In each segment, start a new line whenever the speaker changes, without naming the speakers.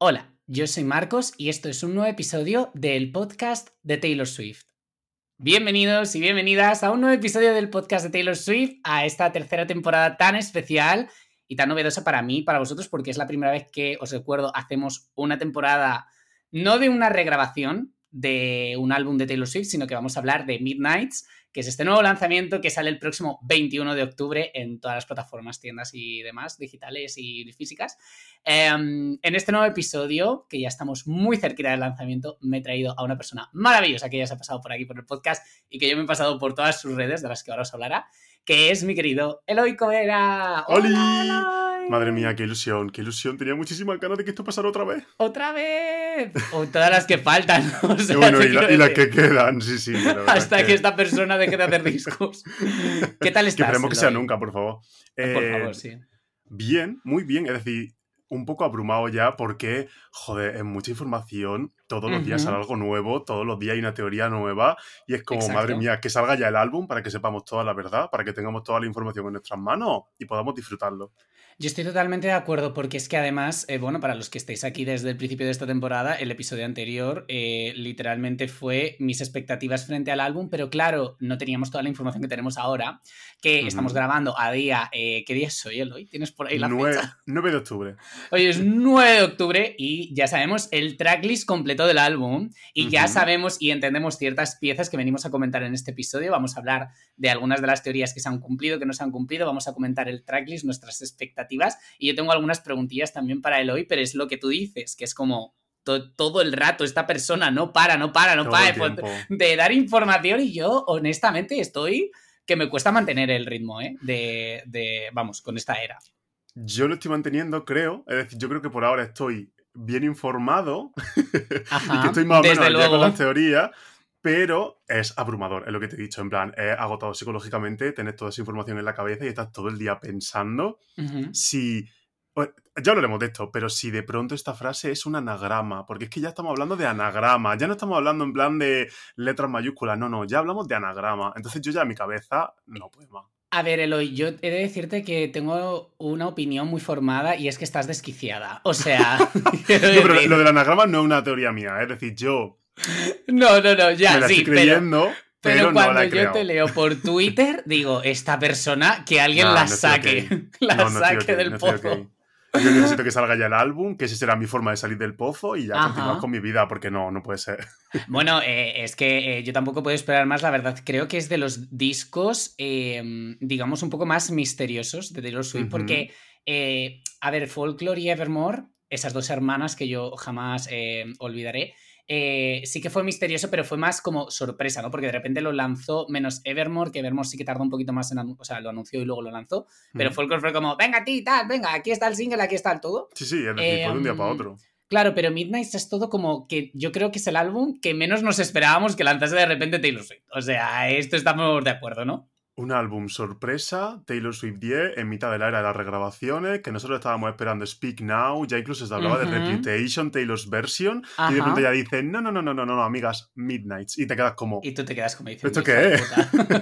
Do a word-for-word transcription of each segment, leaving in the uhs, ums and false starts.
Hola, yo soy Marcos y esto es un nuevo episodio del podcast de Taylor Swift. Bienvenidos y bienvenidas a un nuevo episodio del podcast de Taylor Swift, a esta tercera temporada tan especial y tan novedosa para mí y para vosotros, porque es la primera vez que, os recuerdo, hacemos una temporada no de una regrabación de un álbum de Taylor Swift, sino que vamos a hablar de Midnights, que es este nuevo lanzamiento que sale el próximo veintiuno de octubre en todas las plataformas, tiendas y demás, digitales y físicas. Eh, en este nuevo episodio, que ya estamos muy cerquita del lanzamiento, me he traído a una persona maravillosa que ya se ha pasado por aquí por el podcast y que yo me he pasado por todas sus redes, de las que ahora os hablará, que es mi querido Eloy Covera.
¡Holi! Eloy! Madre mía, qué ilusión, qué ilusión. Tenía muchísimas ganas de que esto pasara otra vez.
¡Otra vez! O todas las que faltan. O sea,
bueno, y, la, y las que quedan, sí, sí.
Hasta que... que esta persona deje de hacer discos. ¿Qué tal estás?
Que esperemos que sea nunca, por favor.
Eh, por favor, sí.
Bien, muy bien. Es decir, un poco abrumado ya porque, joder, es mucha información. Todos los uh-huh. días sale algo nuevo, todos los días hay una teoría nueva. Y es como, Exacto. madre mía, que salga ya el álbum para que sepamos toda la verdad, para que tengamos toda la información en nuestras manos y podamos disfrutarlo.
Yo estoy totalmente de acuerdo, porque es que además, eh, bueno, para los que estéis aquí desde el principio de esta temporada, el episodio anterior eh, literalmente fue mis expectativas frente al álbum, pero claro, no teníamos toda la información que tenemos ahora, que uh-huh. estamos grabando a día, eh, ¿qué día es hoy, Eloy? ¿Tienes por ahí la
nueve,
fecha?
nueve de octubre.
Hoy es nueve de octubre y ya sabemos el tracklist completo del álbum y uh-huh. ya sabemos y entendemos ciertas piezas que venimos a comentar en este episodio. Vamos a hablar de algunas de las teorías que se han cumplido, que no se han cumplido, vamos a comentar el tracklist, nuestras expectativas. Y yo tengo algunas preguntillas también para Eloy, pero es lo que tú dices, que es como to- todo el rato esta persona no para, no para, no
todo
para
de,
de dar información y yo honestamente estoy que me cuesta mantener el ritmo, ¿eh? De, de, vamos, con esta era.
Yo lo estoy manteniendo, creo, es decir, yo creo que por ahora estoy bien informado
Ajá,
y que estoy más o menos al día con
luego.
las teorías. Pero es abrumador, es lo que te he dicho, en plan, es agotado psicológicamente tener toda esa información en la cabeza y estás todo el día pensando uh-huh. si... Bueno, ya hablaremos de esto, pero si de pronto esta frase es un anagrama, porque es que ya estamos hablando de anagrama, ya no estamos hablando en plan de letras mayúsculas, no, no, ya hablamos de anagrama. Entonces yo ya en mi cabeza no puedo más.
A ver, Eloy, yo he de decirte que tengo una opinión muy formada y es que estás desquiciada. O sea...
no, pero lo del anagrama no es una teoría mía, es decir, yo...
No, no, no, ya,
me la
sí,
estoy creyendo,
pero,
pero,
pero cuando
no la he
yo
creado.
te leo por Twitter, digo, esta persona, que alguien
no,
la
no
saque,
okay.
la
no, no
saque
okay,
del
no
pozo.
Okay. Yo necesito que salga ya el álbum, que esa será mi forma de salir del pozo y ya
Ajá.
continuar con mi vida, porque no, no puede ser.
Bueno, eh, es que eh, yo tampoco puedo esperar más, la verdad. Creo que es de los discos, eh, digamos, un poco más misteriosos de Taylor Swift, uh-huh. porque, eh, a ver, Folklore y Evermore, esas dos hermanas que yo jamás eh, olvidaré, Eh, sí que fue misterioso, pero fue más como sorpresa, ¿no? Porque de repente lo lanzó, menos Evermore, que Evermore sí que tardó un poquito más en... O sea, lo anunció y luego lo lanzó, pero mm. Folklore fue como, venga, ti, tal, venga, aquí está el single, aquí está el todo.
Sí, sí, es decir, eh, fue de un día para otro.
Claro, pero Midnight es todo como que yo creo que es el álbum que menos nos esperábamos que lanzase de repente Taylor Swift. O sea, esto estamos de acuerdo, ¿no?
Un álbum sorpresa, Taylor Swift diez, en mitad de la era de las regrabaciones, que nosotros estábamos esperando Speak Now, ya incluso se hablaba uh-huh. de Reputation, Taylor's Version, uh-huh. y de pronto ya dicen, no, no, no, no, no, no, amigas, Midnights, y te quedas como...
Y tú te quedas como diciendo...
¿Esto qué es?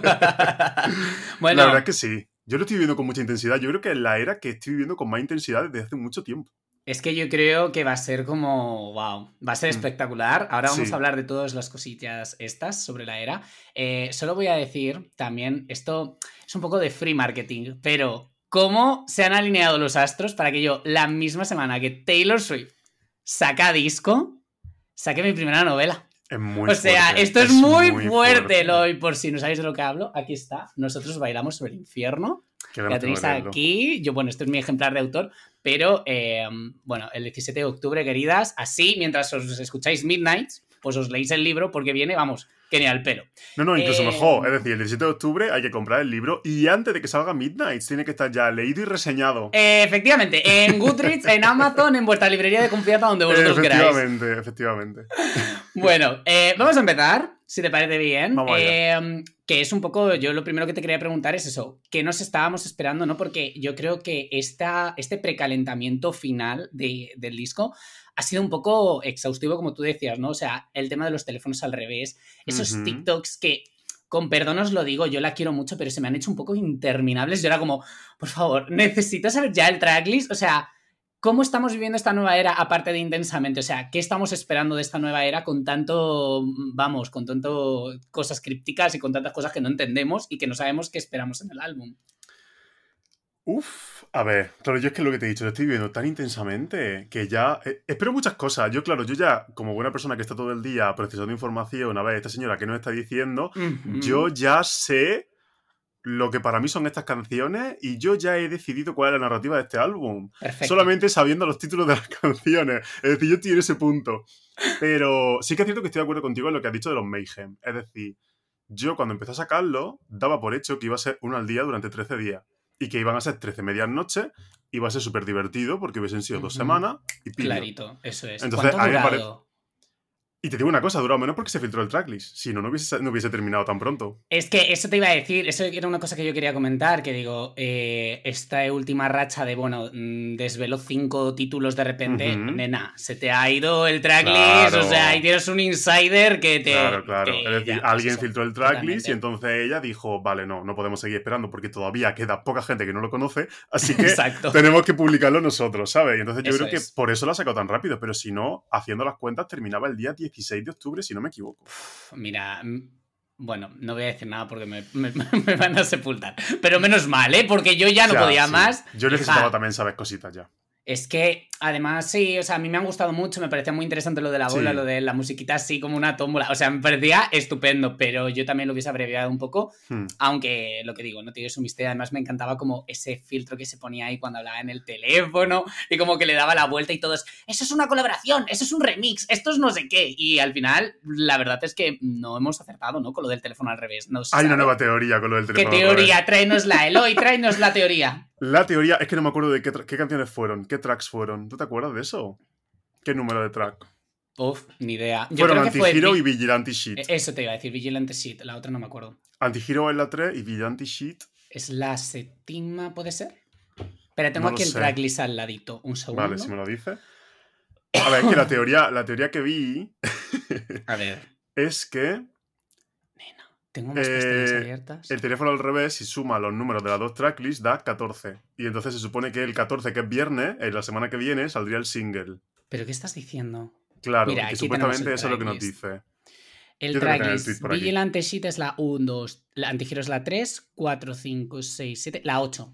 Bueno, la verdad es que sí, yo lo estoy viviendo con mucha intensidad, yo creo que es la era que estoy viviendo con más intensidad desde hace mucho tiempo.
Es que yo creo que va a ser como, wow, va a ser espectacular. Ahora vamos sí. a hablar de todas las cosillas estas sobre la era. Eh, solo voy a decir también, esto es un poco de free marketing, pero cómo se han alineado los astros para que yo, la misma semana que Taylor Swift saca disco, saque mi primera novela.
Es muy
o sea,
fuerte,
esto es,
es
muy,
muy
fuerte,
fuerte.
Eloy. Por si no sabéis de lo que hablo, aquí está. Nosotros bailamos sobre el infierno. La tenéis aquí. Yo, bueno, este es mi ejemplar de autor. Pero, eh, bueno, el diecisiete de octubre, queridas, así, mientras os escucháis Midnights, pues os leéis el libro porque viene, vamos, que ni al pelo.
No, no, incluso
eh...
mejor. Es decir, el diecisiete de octubre hay que comprar el libro y antes de que salga Midnights tiene que estar ya leído y reseñado.
Eh, efectivamente, en Goodreads, en Amazon, en vuestra librería de confianza, donde vosotros
efectivamente,
queráis.
Efectivamente, efectivamente.
Bueno, eh, vamos a empezar, si te parece bien.
Vamos allá.
Eh, que es un poco, yo lo primero que te quería preguntar es eso, ¿qué nos estábamos esperando, no? Porque yo creo que esta, este precalentamiento final de, del disco ha sido un poco exhaustivo, como tú decías, ¿no? O sea, el tema de los teléfonos al revés, esos uh-huh. TikToks que, con perdón os lo digo, yo la quiero mucho, pero se me han hecho un poco interminables. Yo era como, por favor, necesito saber ya el tracklist, o sea... ¿Cómo estamos viviendo esta nueva era aparte de intensamente? O sea, ¿qué estamos esperando de esta nueva era con tanto, vamos, con tanto cosas crípticas y con tantas cosas que no entendemos y que no sabemos qué esperamos en el álbum?
Uf, a ver, claro, yo es que lo que te he dicho, lo estoy viviendo tan intensamente que ya... eh, espero muchas cosas. Yo, claro, yo ya, como buena persona que está todo el día procesando información, a ver, esta señora que nos está diciendo,
Uh-huh.
yo ya sé lo que para mí son estas canciones y yo ya he decidido cuál es la narrativa de este álbum.
Perfecto.
Solamente sabiendo los títulos de las canciones. Es decir, yo estoy en ese punto. Pero sí que es cierto que estoy de acuerdo contigo en lo que has dicho de los Mayhem. Es decir, yo cuando empecé a sacarlo, daba por hecho que iba a ser uno al día durante trece días. Y que iban a ser trece medias noches. Iba a ser súper divertido porque hubiesen sido uh-huh. dos semanas y pillo.
Clarito, eso es.
Entonces,
¿cuánto ha durado?
Pare... Y te digo una cosa, ha durado menos porque se filtró el tracklist. Si no, no hubiese, no hubiese terminado tan pronto.
Es que eso te iba a decir, eso era una cosa que yo quería comentar, que digo, eh, esta última racha de, bueno, desveló cinco títulos de repente, uh-huh. nena, se te ha ido el tracklist, claro. O sea, ahí tienes un insider que te...
Claro, claro.
Que
es decir,
ya,
alguien
eso,
filtró el tracklist
totalmente.
Y entonces ella dijo, vale, no, no podemos seguir esperando porque todavía queda poca gente que no lo conoce, así que tenemos que publicarlo nosotros, ¿sabes? Y entonces yo
eso
creo
es.
que por eso lo ha sacado tan rápido, pero si no, haciendo las cuentas, terminaba el día dieciséis de octubre, si no me equivoco.
Mira, bueno, no voy a decir nada porque me, me, me van a sepultar. Pero menos mal, ¿eh? Porque yo ya no ya, podía sí. más.
Yo necesitaba ja. también saber cositas ya.
Es que, además, sí, o sea, a mí me han gustado mucho, me parecía muy interesante lo de la bola, sí. Lo de la musiquita así como una tómbola, o sea, me parecía estupendo, pero yo también lo hubiese abreviado un poco, hmm. aunque, lo que digo, no tiene su misterio, además me encantaba como ese filtro que se ponía ahí cuando hablaba en el teléfono, y como que le daba la vuelta y todo es, eso es una colaboración, eso es un remix, esto es no sé qué, y al final, la verdad es que no hemos acertado, ¿no? Con lo del teléfono al revés. No
Hay sabe. Una nueva teoría con lo del teléfono
¿Qué
al
teoría?
revés.
Tráenosla, Eloy, tráenos la teoría.
La teoría, es que no me acuerdo de qué, qué canciones fueron, qué tracks fueron. ¿Tú te acuerdas de eso? ¿Qué número de track?
Uf, ni idea. Yo
fueron
creo que
Antihero
fue...
y Vigilante Sheet.
Eso te iba a decir, Vigilante Sheet, la otra no me acuerdo.
Antihero es la tres y Vigilante Sheet.
¿Es la séptima, puede ser? Pero tengo
no
aquí el
sé.
tracklist al ladito, un segundo.
Vale, si me lo dices. A ver, es que la teoría, la teoría que vi...
a ver.
Es que...
Tengo unas pestañas eh, abiertas.
El teléfono al revés, si suma los números de las dos tracklists, da catorce. Y entonces se supone que el catorce, que es viernes, en la semana que viene, saldría el single.
¿Pero qué estás diciendo?
Claro, Mira, que supuestamente eso es lo que nos dice.
El tracklist. Vigilante Sheet es la uno, dos, la Antihero es la tres, cuatro, cinco, seis, siete, la ocho.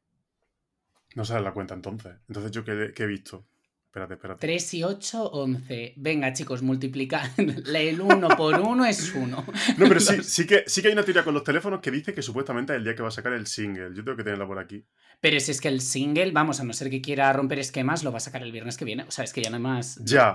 No sabes la cuenta entonces. Entonces yo qué, qué he visto. Espérate, espérate.
tres y ocho, once. Venga, chicos, multiplicar. El uno por uno es uno.
No, pero sí, sí, que, sí que hay una teoría con los teléfonos que dice que supuestamente es el día que va a sacar el single. Yo tengo que tenerla por aquí.
Pero si es que el single, vamos, a no ser que quiera romper esquemas, lo va a sacar el viernes que viene. O sea, es que ya no hay más...
Ya.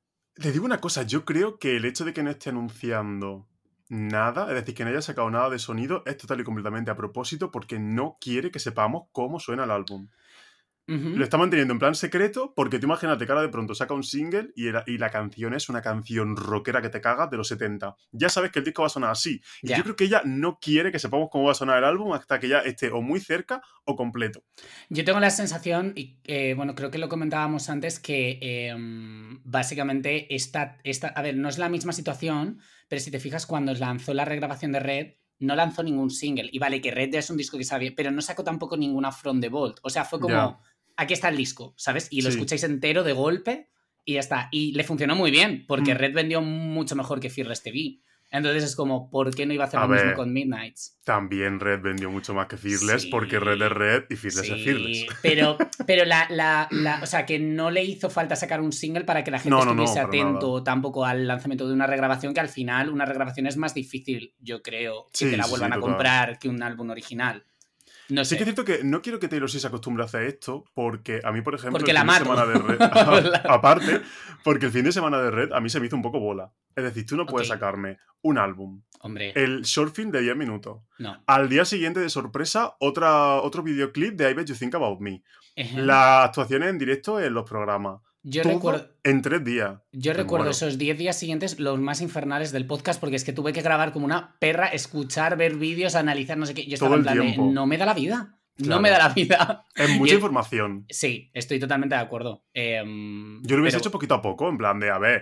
Te digo una cosa. Yo creo que el hecho de que no esté anunciando nada, es decir, que no haya sacado nada de sonido, es total y completamente a propósito porque no quiere que sepamos cómo suena el álbum. Uh-huh. Lo está manteniendo en plan secreto porque tú imagínate que ahora de pronto saca un single y, era, y la canción es una canción rockera que te cagas de los setenta. Ya sabes que el disco va a sonar así. Y yeah. yo creo que ella no quiere que sepamos cómo va a sonar el álbum hasta que ya esté o muy cerca o completo.
Yo tengo la sensación, y eh, bueno, creo que lo comentábamos antes, que eh, básicamente esta, esta... A ver, no es la misma situación, pero si te fijas, cuando lanzó la regrabación de Red, no lanzó ningún single. Y vale, que Red ya es un disco que sabía, pero no sacó tampoco ninguna From the Vault. O sea, fue como... Yeah. Aquí está el disco, ¿sabes? Y lo sí. escucháis entero de golpe y ya está. Y le funcionó muy bien, porque mm. Red vendió mucho mejor que Fearless T V. Entonces es como, ¿por qué no iba a hacer a lo ver, mismo con Midnights?
También Red vendió mucho más que Fearless, sí, porque Red es Red y Fearless sí, es Fearless.
Pero, pero la, la, la, o sea, que no le hizo falta sacar un single para que la gente no, estuviese no, no, atento nada. Tampoco al lanzamiento de una regrabación, que al final una regrabación es más difícil, yo creo, que sí, te la vuelvan sí, a comprar que un álbum original. No sé.
Sí que es cierto que no quiero que Taylor Swift se acostumbre a hacer esto, porque a mí, por ejemplo,
porque
el
la
fin
mato.
de semana de Red, aparte, porque el fin de semana de Red a mí se me hizo un poco bola. Es decir, tú no puedes okay. sacarme un álbum,
Hombre.
el short film de diez minutos,
no.
al día siguiente de sorpresa otra, otro videoclip de I Bet You Think About Me,
uh-huh.
las actuaciones en directo en los programas.
Yo
Todo
recuerdo.
En tres días.
Yo recuerdo muero. Esos diez días siguientes, los más infernales del podcast, porque es que tuve que grabar como una perra, escuchar, ver vídeos, analizar, no sé qué. Yo estaba en plan de, no me da la vida. Claro. No me da la vida.
Es mucha y, información.
Sí, estoy totalmente de acuerdo. Eh,
Yo lo hubiese pero... hecho poquito a poco, en plan de, a ver,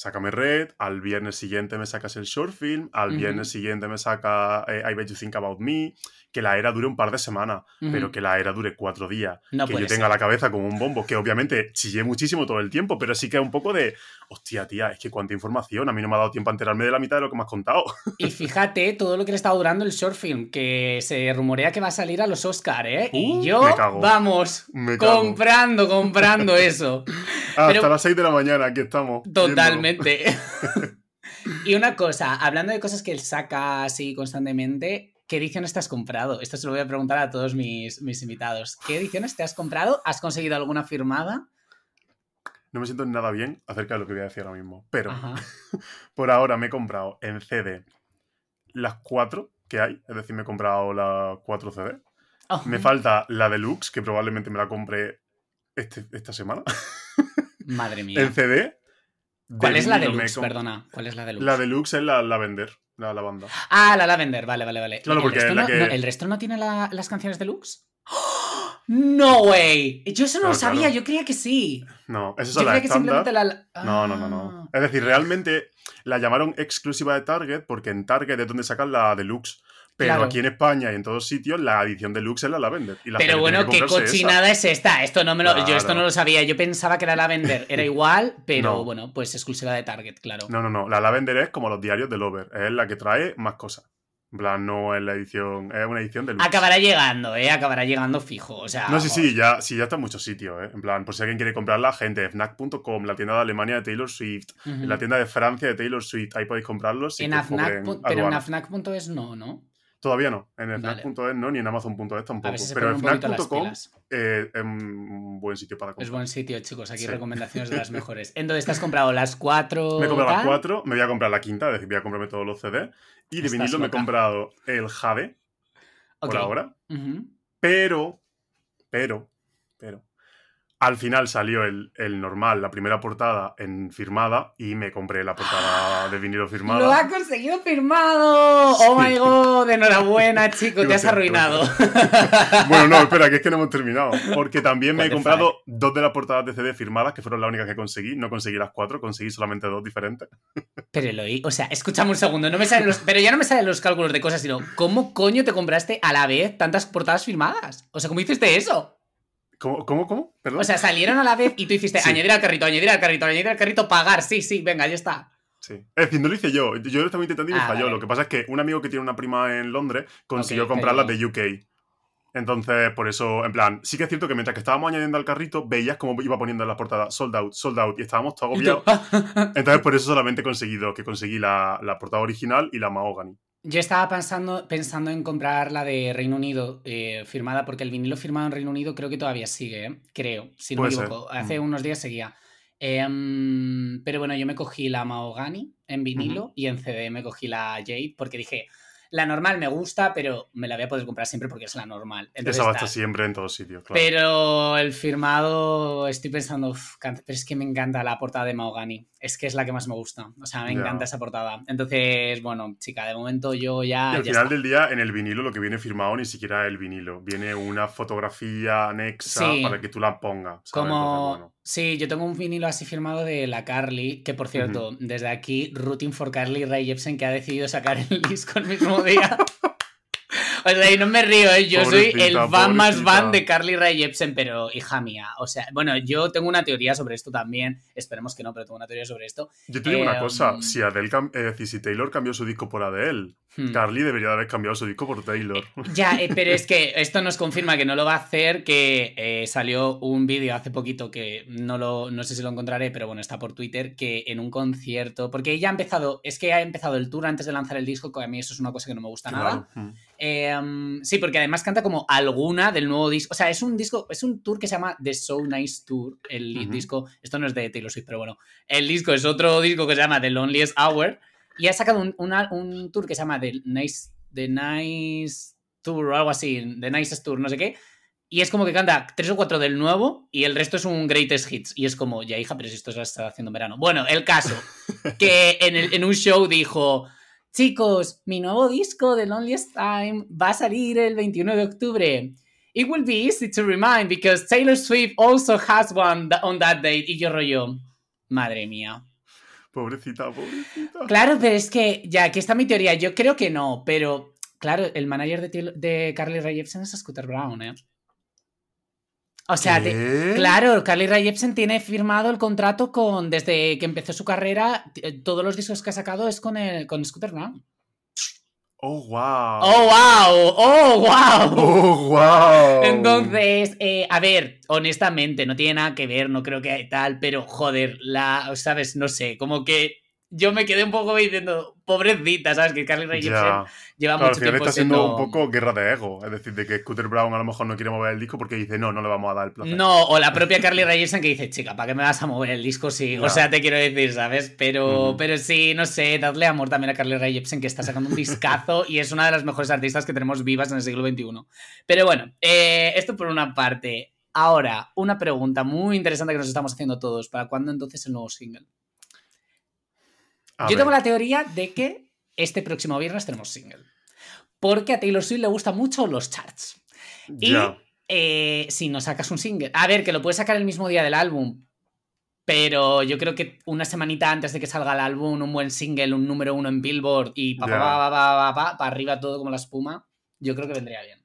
sácame Red, al viernes siguiente me sacas el short film, al uh-huh. viernes siguiente me saca eh, I Bet You Think About Me, que la era dure un par de semanas, uh-huh. pero que la era dure cuatro días,
no
que yo tenga
ser.
la cabeza como un bombo, que obviamente chillé muchísimo todo el tiempo, pero sí que es un poco de, hostia, tía, es que cuánta información, a mí no me ha dado tiempo a enterarme de la mitad de lo que me has contado.
Y fíjate todo lo que le está durando el short film, que se rumorea que va a salir a los Oscar, ¿eh?
Uh,
y yo,
me cago.
vamos,
me cago.
comprando, comprando eso.
Hasta
pero...
las seis de la mañana, aquí estamos.
Totalmente. Y una cosa, hablando de cosas que él saca así constantemente, ¿qué ediciones te has comprado? Esto se lo voy a preguntar a todos mis, mis invitados. ¿Qué ediciones te has comprado? ¿Has conseguido alguna firmada?
No me siento nada bien acerca de lo que voy a decir ahora mismo, pero por ahora me he comprado en C D las cuatro que hay, es decir, me he comprado las cuatro C D. Oh. Me falta la deluxe, que probablemente me la compre este, esta semana.
Madre mía.
En C D.
¿Cuál es la deluxe? Comp... Perdona, ¿cuál es la deluxe?
La deluxe es la Lavender, la lavanda.
Ah, la Lavender, vale, vale, vale.
Claro, porque
¿El resto,
es la
no,
que...
no, ¿el resto no tiene la, las canciones deluxe? ¡Oh! ¡No, way! Yo eso no
claro,
lo sabía,
claro.
yo creía que sí.
No, esas
yo
son las
creía que simplemente la...
Ah. No, no, no, no. Es decir, realmente la llamaron exclusiva de Target porque en Target es donde sacan la deluxe. Pero claro. Aquí en España y en todos sitios la edición deluxe es la Lavender. Y la
Pero bueno, ¿qué cochinada
esa.
es esta? Esto no me lo,
claro.
Yo esto no lo sabía. Yo pensaba que era Lavender. Era igual, pero no. Bueno, pues exclusiva de Target, claro.
No, no, no. La Lavender es como los diarios de Lover. Es la que trae más cosas. En plan, no es la edición... Es una edición deluxe.
Acabará llegando, ¿eh? Acabará llegando fijo. O sea...
No, sí, sí. Ya, sí, ya está en muchos sitios, ¿eh? En plan, por si alguien quiere comprarla, gente, Fnac punto com, la tienda de Alemania de Taylor Swift, uh-huh. la tienda de Francia de Taylor Swift. Ahí podéis comprarlos.
En Afnac, pero en Afnac punto es no, ¿no?
Todavía no, en Fnac punto es vale. No, ni en Amazon punto es tampoco.
Si
pero en Fnac punto com eh, es un buen sitio para comprar.
Es buen sitio, chicos. Aquí sí. Recomendaciones de las mejores. Entonces, ¿te has comprado las cuatro?
Me he comprado las cuatro, me voy a comprar la quinta, es decir, voy a comprarme todos los C D. Y de Estás vinilo loca. Me he comprado el Jade, okay. por ahora. Uh-huh. Pero, pero, pero... Al final salió el, el normal, la primera portada en firmada y me compré la portada de vinilo firmada.
¡Lo ha conseguido firmado! Sí. ¡Oh, my God! Enhorabuena, chico, te has arruinado.
Bueno, no, espera, que es que no hemos terminado. Porque también me he comprado fue? dos de las portadas de C D firmadas, que fueron las únicas que conseguí. No conseguí las cuatro, conseguí solamente dos diferentes.
Pero Eloy, o sea, escúchame un segundo, no me salen los, pero ya no me salen los cálculos de cosas, sino ¿cómo coño te compraste a la vez tantas portadas firmadas? O sea, ¿cómo hiciste eso?
¿Cómo, cómo, cómo? Perdón.
O sea, salieron a la vez y tú hiciste sí. añadir al carrito, añadir al carrito, añadir al carrito, pagar, sí, sí, venga, ya está.
Sí. Es decir, no lo hice yo. Yo lo estaba intentando y me
ah,
falló.
Vale.
Lo que pasa es que un amigo que tiene una prima en Londres consiguió
okay,
comprarlas
pero...
de U K. Entonces, por eso, en plan, sí que es cierto que mientras que estábamos añadiendo al carrito, veías cómo iba poniendo en la portada sold out, sold out, y estábamos todos agobiados. Entonces, por eso solamente he conseguido que conseguí la, la portada original y la Mahogany.
Yo estaba pensando, pensando en comprar la de Reino Unido eh, firmada, porque el vinilo firmado en Reino Unido creo que todavía sigue, ¿eh? Creo, si no me equivoco. Ser. Hace mm. unos días seguía. Eh, um, pero bueno, yo me cogí la Mahogany en vinilo uh-huh. y en C D me cogí la Jade porque dije, la normal me gusta, pero me la voy a poder comprar siempre porque es la normal. Entonces,
esa va a estar siempre en todos sitios, claro.
Pero el firmado, estoy pensando, uf, pero es que me encanta la portada de Mahogany. Es que es la que más me gusta. O sea, me yeah. encanta esa portada. Entonces, bueno, chica, de momento yo ya...
Y al
ya
final
está.
del día, en el vinilo, lo que viene firmado ni siquiera es el vinilo. Viene una fotografía anexa
sí.
para que tú la pongas. ¿Sabes?
Como...
Entonces, bueno.
Sí, yo tengo un vinilo así firmado de la Carly, que por cierto, uh-huh. desde aquí, rooting for Carly Rae Jepsen, que ha decidido sacar el disco el mismo día. O sea, y no me río, ¿eh? Yo pobrecita, soy el fan pobrecita. más fan de Carly Rae Jepsen, pero hija mía, o sea, bueno, yo tengo una teoría sobre esto también, esperemos que no, pero tengo una teoría sobre esto.
Yo te digo
eh,
una cosa, si Adele, cam- es decir, si Taylor cambió su disco por Adele, hmm. Carly debería de haber cambiado su disco por Taylor.
Ya, eh, pero es que esto nos confirma que no lo va a hacer, que eh, salió un vídeo hace poquito que no lo, no sé si lo encontraré, pero bueno, está por Twitter, que en un concierto, porque ella ha empezado, es que ha empezado el tour antes de lanzar el disco, que a mí eso es una cosa que no me gusta claro. nada. Hmm. Eh, um, sí, porque además canta como alguna del nuevo disco. O sea, es un disco, es un tour que se llama The So Nice Tour. El uh-huh. disco, esto no es de Taylor Swift, pero bueno. El disco es otro disco que se llama The Loneliest Hour. Y ha sacado un, una, un tour que se llama The Nice, The Nice Tour o algo así. The Nicest Tour, no sé qué. Y es como que canta tres o cuatro del nuevo y el resto es un Greatest Hits. Y es como, ya hija, pero si esto se está haciendo en verano. Bueno, el caso, que en, el, en un show dijo... Chicos, mi nuevo disco, The Loneliest Time, va a salir el veintiuno de octubre. It will be easy to remind because Taylor Swift also has one on that date. Y yo rollo, madre mía.
Pobrecita, pobrecita.
Claro, pero es que, ya, aquí está mi teoría. Yo creo que no, pero, claro, el manager de, de Carly Rae Jepsen es Scooter Braun, ¿eh? O sea, te, claro, Carly Rae Jepsen tiene firmado el contrato con, desde que empezó su carrera, todos los discos que ha sacado es con, el, con Scooter Braun.
¡Oh, wow!
¡Oh, wow! ¡Oh, wow!
¡Oh, wow!
Entonces, eh, a ver, honestamente, no tiene nada que ver, no creo que tal, pero joder, la, ¿sabes? No sé, como que yo me quedé un poco diciendo, pobrecita, ¿sabes? Que Carly Rae Jepsen lleva
claro,
mucho
al final
tiempo
está siendo
siendo...
un poco guerra de ego. Es decir, de que Scooter Braun a lo mejor no quiere mover el disco porque dice, no, no le vamos a dar el placer.
No, o la propia Carly Rae Jepsen que dice, chica, ¿para qué me vas a mover el disco? Sí, yeah. O sea, te quiero decir, ¿sabes? Pero, uh-huh. pero sí, no sé, dadle amor también a Carly Rae Jepsen, que está sacando un discazo y es una de las mejores artistas que tenemos vivas en el siglo veintiuno. Pero bueno, eh, esto por una parte. Ahora, una pregunta muy interesante que nos estamos haciendo todos. ¿Para cuándo entonces el nuevo single? A Yo ver. tengo la teoría de que este próximo viernes tenemos single. Porque a Taylor Swift le gustan mucho los charts. Y yeah. eh, si no sacas un single... A ver, que lo puedes sacar el mismo día del álbum. Pero yo creo que una semanita antes de que salga el álbum, un buen single, un número uno en Billboard y pa, yeah. pa, pa, pa, pa, pa, pa arriba todo como la espuma, yo creo que vendría bien.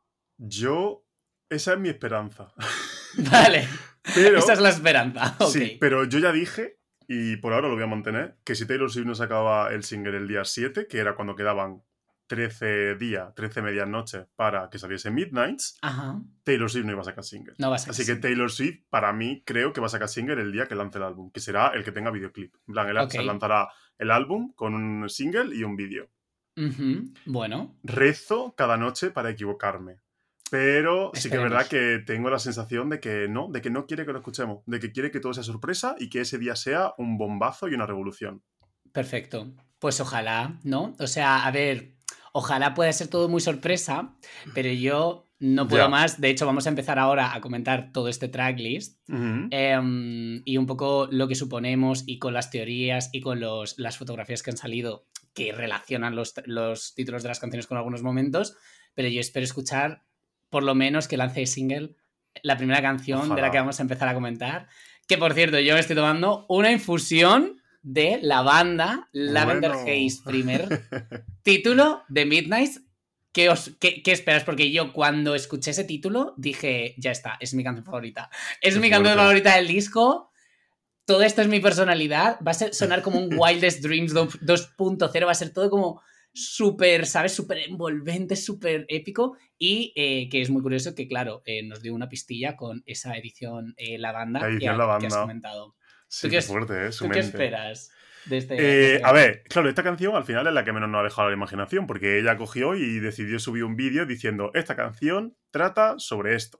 Yo... Esa es mi esperanza.
Vale. Pero, esa es la esperanza. Okay.
Sí, pero yo ya dije... Y por ahora lo voy a mantener, que si Taylor Swift no sacaba el single el día siete, que era cuando quedaban trece días, trece medias noches para que saliese Midnights,
Ajá.
Taylor Swift no iba a sacar single.
No va a sacar
Así
single.
que Taylor Swift, para mí, creo que va a sacar single el día que lance el álbum, que será el que tenga videoclip. En plan, él okay. se lanzará el álbum con un single y un vídeo.
Uh-huh. Bueno.
Rezo cada noche para equivocarme. Pero sí que es verdad que tengo la sensación de que no, de que no quiere que lo escuchemos, de que quiere que todo sea sorpresa y que ese día sea un bombazo y una revolución.
Perfecto. Pues ojalá, ¿no? O sea, a ver, ojalá pueda ser todo muy sorpresa, pero yo no puedo ya. más. De hecho, vamos a empezar ahora a comentar todo este tracklist
uh-huh.
eh, y un poco lo que suponemos y con las teorías y con los, las fotografías que han salido que relacionan los, los títulos de las canciones con algunos momentos, pero yo espero escuchar por lo menos que lance single la primera canción Ojalá. de la que vamos a empezar a comentar. Que, por cierto, yo me estoy tomando una infusión de lavanda Lavender bueno. Haze primer título de Midnight. ¿Qué, os, qué, ¿Qué esperas? Porque yo cuando escuché ese título dije, ya está, es mi canción favorita. Es qué mi fuerte. canción favorita del disco. Todo esto es mi personalidad. Va a ser, sonar como un Wildest Dreams dos punto cero. Va a ser todo como... súper, ¿sabes? Súper envolvente, súper épico y eh, que es muy curioso que, claro, eh, nos dio una pistilla con esa edición eh, Lavanda,
La edición
que,
Lavanda
que has comentado.
Sí,
qué,
qué fuerte, ¿eh? Su
¿tú
mente.
qué esperas de este,
eh,
de este
A ver, claro, esta canción al final es la que menos nos ha dejado la imaginación porque ella cogió y decidió subir un vídeo diciendo esta canción trata sobre esto.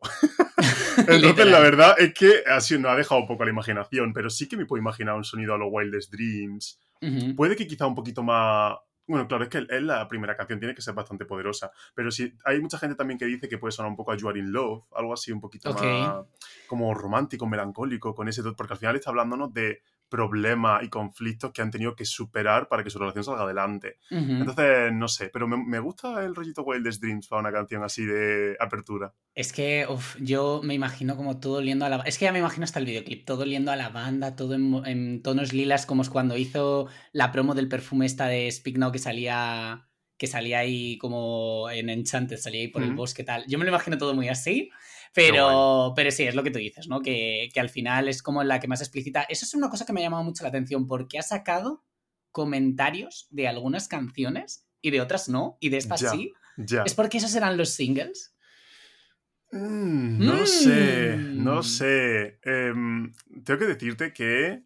Entonces la verdad es que así nos ha dejado un poco la imaginación, pero sí que me puedo imaginar un sonido a los Wildest Dreams.
Uh-huh.
Puede que quizá un poquito más... Bueno, claro, es que es la primera canción, tiene que ser bastante poderosa. Pero sí, hay mucha gente también que dice que puede sonar un poco a You Are In Love, algo así un poquito
okay.
más como romántico, melancólico, con ese... Porque al final está hablándonos de problemas y conflictos que han tenido que superar para que su relación salga adelante.
Uh-huh.
Entonces, no sé, pero me, me gusta el rollito Wildest Dreams para una canción así de apertura.
Es que uf, yo me imagino como todo oliendo a la... Es que ya me imagino hasta el videoclip, todo oliendo a lavanda, todo en, en tonos lilas, como es cuando hizo la promo del perfume esta de Speak Now que salía, que salía ahí como en Enchanted, salía ahí por uh-huh. el bosque tal. Yo me lo imagino todo muy así, pero, pero sí, es lo que tú dices, ¿no? Que, que al final es como la que más explícita. Eso es una cosa que me ha llamado mucho la atención, porque ha sacado comentarios de algunas canciones y de otras no, y de estas
ya,
sí.
Ya.
¿Es porque esos eran los singles?
Mm, no mm. lo sé, no lo sé. Eh, tengo que decirte que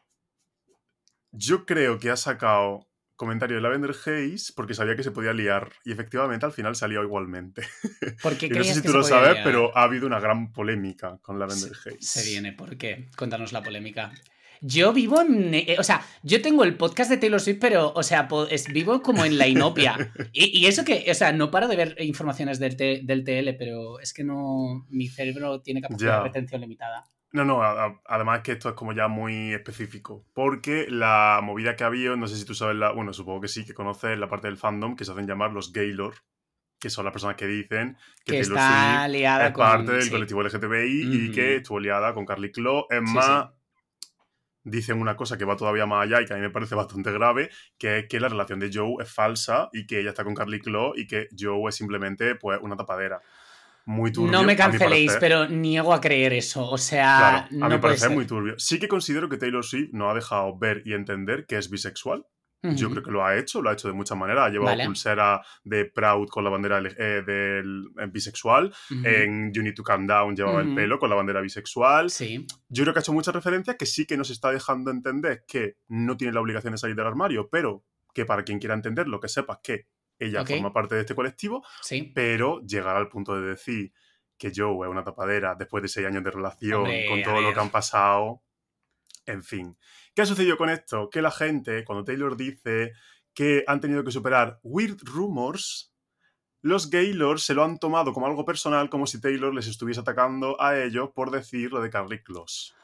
yo creo que ha sacado comentarios de Lavender Haze porque sabía que se podía liar y efectivamente al final salió igualmente.
¿Por qué
y no sé si
que
tú
se
lo sabes,
liar?
pero ha habido una gran polémica con Lavender
se,
Haze.
Se viene, ¿por qué? Cuéntanos la polémica. Yo vivo en... Eh, o sea, yo tengo el podcast de Taylor Swift, pero, o sea, es, vivo como en la inopia. Y, y eso que, o sea, no paro de ver informaciones del, T, del T L, pero es que no... Mi cerebro tiene capacidad ya. de retención limitada.
No, no, a, a, además que esto es como ya muy específico. Porque la movida que ha habido, no sé si tú sabes la... Bueno, supongo que sí, que conoces la parte del fandom que se hacen llamar los Gaylord, que son las personas que dicen que,
que
Taylor
está
Swift
liada
es
con...
parte del
sí.
colectivo L G T B I uh-huh. y que estuvo liada con Carly Clough. Es
sí,
más...
Sí.
dicen una cosa que va todavía más allá y que a mí me parece bastante grave, que es que la relación de Joe es falsa y que ella está con Karlie Kloss y que Joe es simplemente pues una tapadera. Muy turbio,
no me
a mi
canceléis,
parecer.
pero niego a creer eso. O sea,
Claro, a
no
mi
puede
parecer
ser.
muy turbio. Sí que considero que Taylor Swift no ha dejado ver y entender que es bisexual.
Uh-huh.
Yo creo que lo ha hecho, lo ha hecho de muchas maneras. Ha llevado
Vale.
pulsera de Proud con la bandera eh, del eh, bisexual. Uh-huh. En You Need to Calm Down llevaba uh-huh. el pelo con la bandera bisexual.
Sí.
Yo creo que ha hecho muchas referencias que sí que nos está dejando entender que no tiene la obligación de salir del armario, pero que para quien quiera entenderlo, que sepas que ella okay. forma parte de este colectivo,
sí.
pero llegar al punto de decir que Joe es una tapadera después de seis años de relación,
Hombre,
con todo lo que han pasado. En fin. ¿Qué ha sucedido con esto? Que la gente, cuando Taylor dice que han tenido que superar weird rumors, los Gaylords se lo han tomado como algo personal, como si Taylor les estuviese atacando a ellos por decir lo de Karlie Kloss.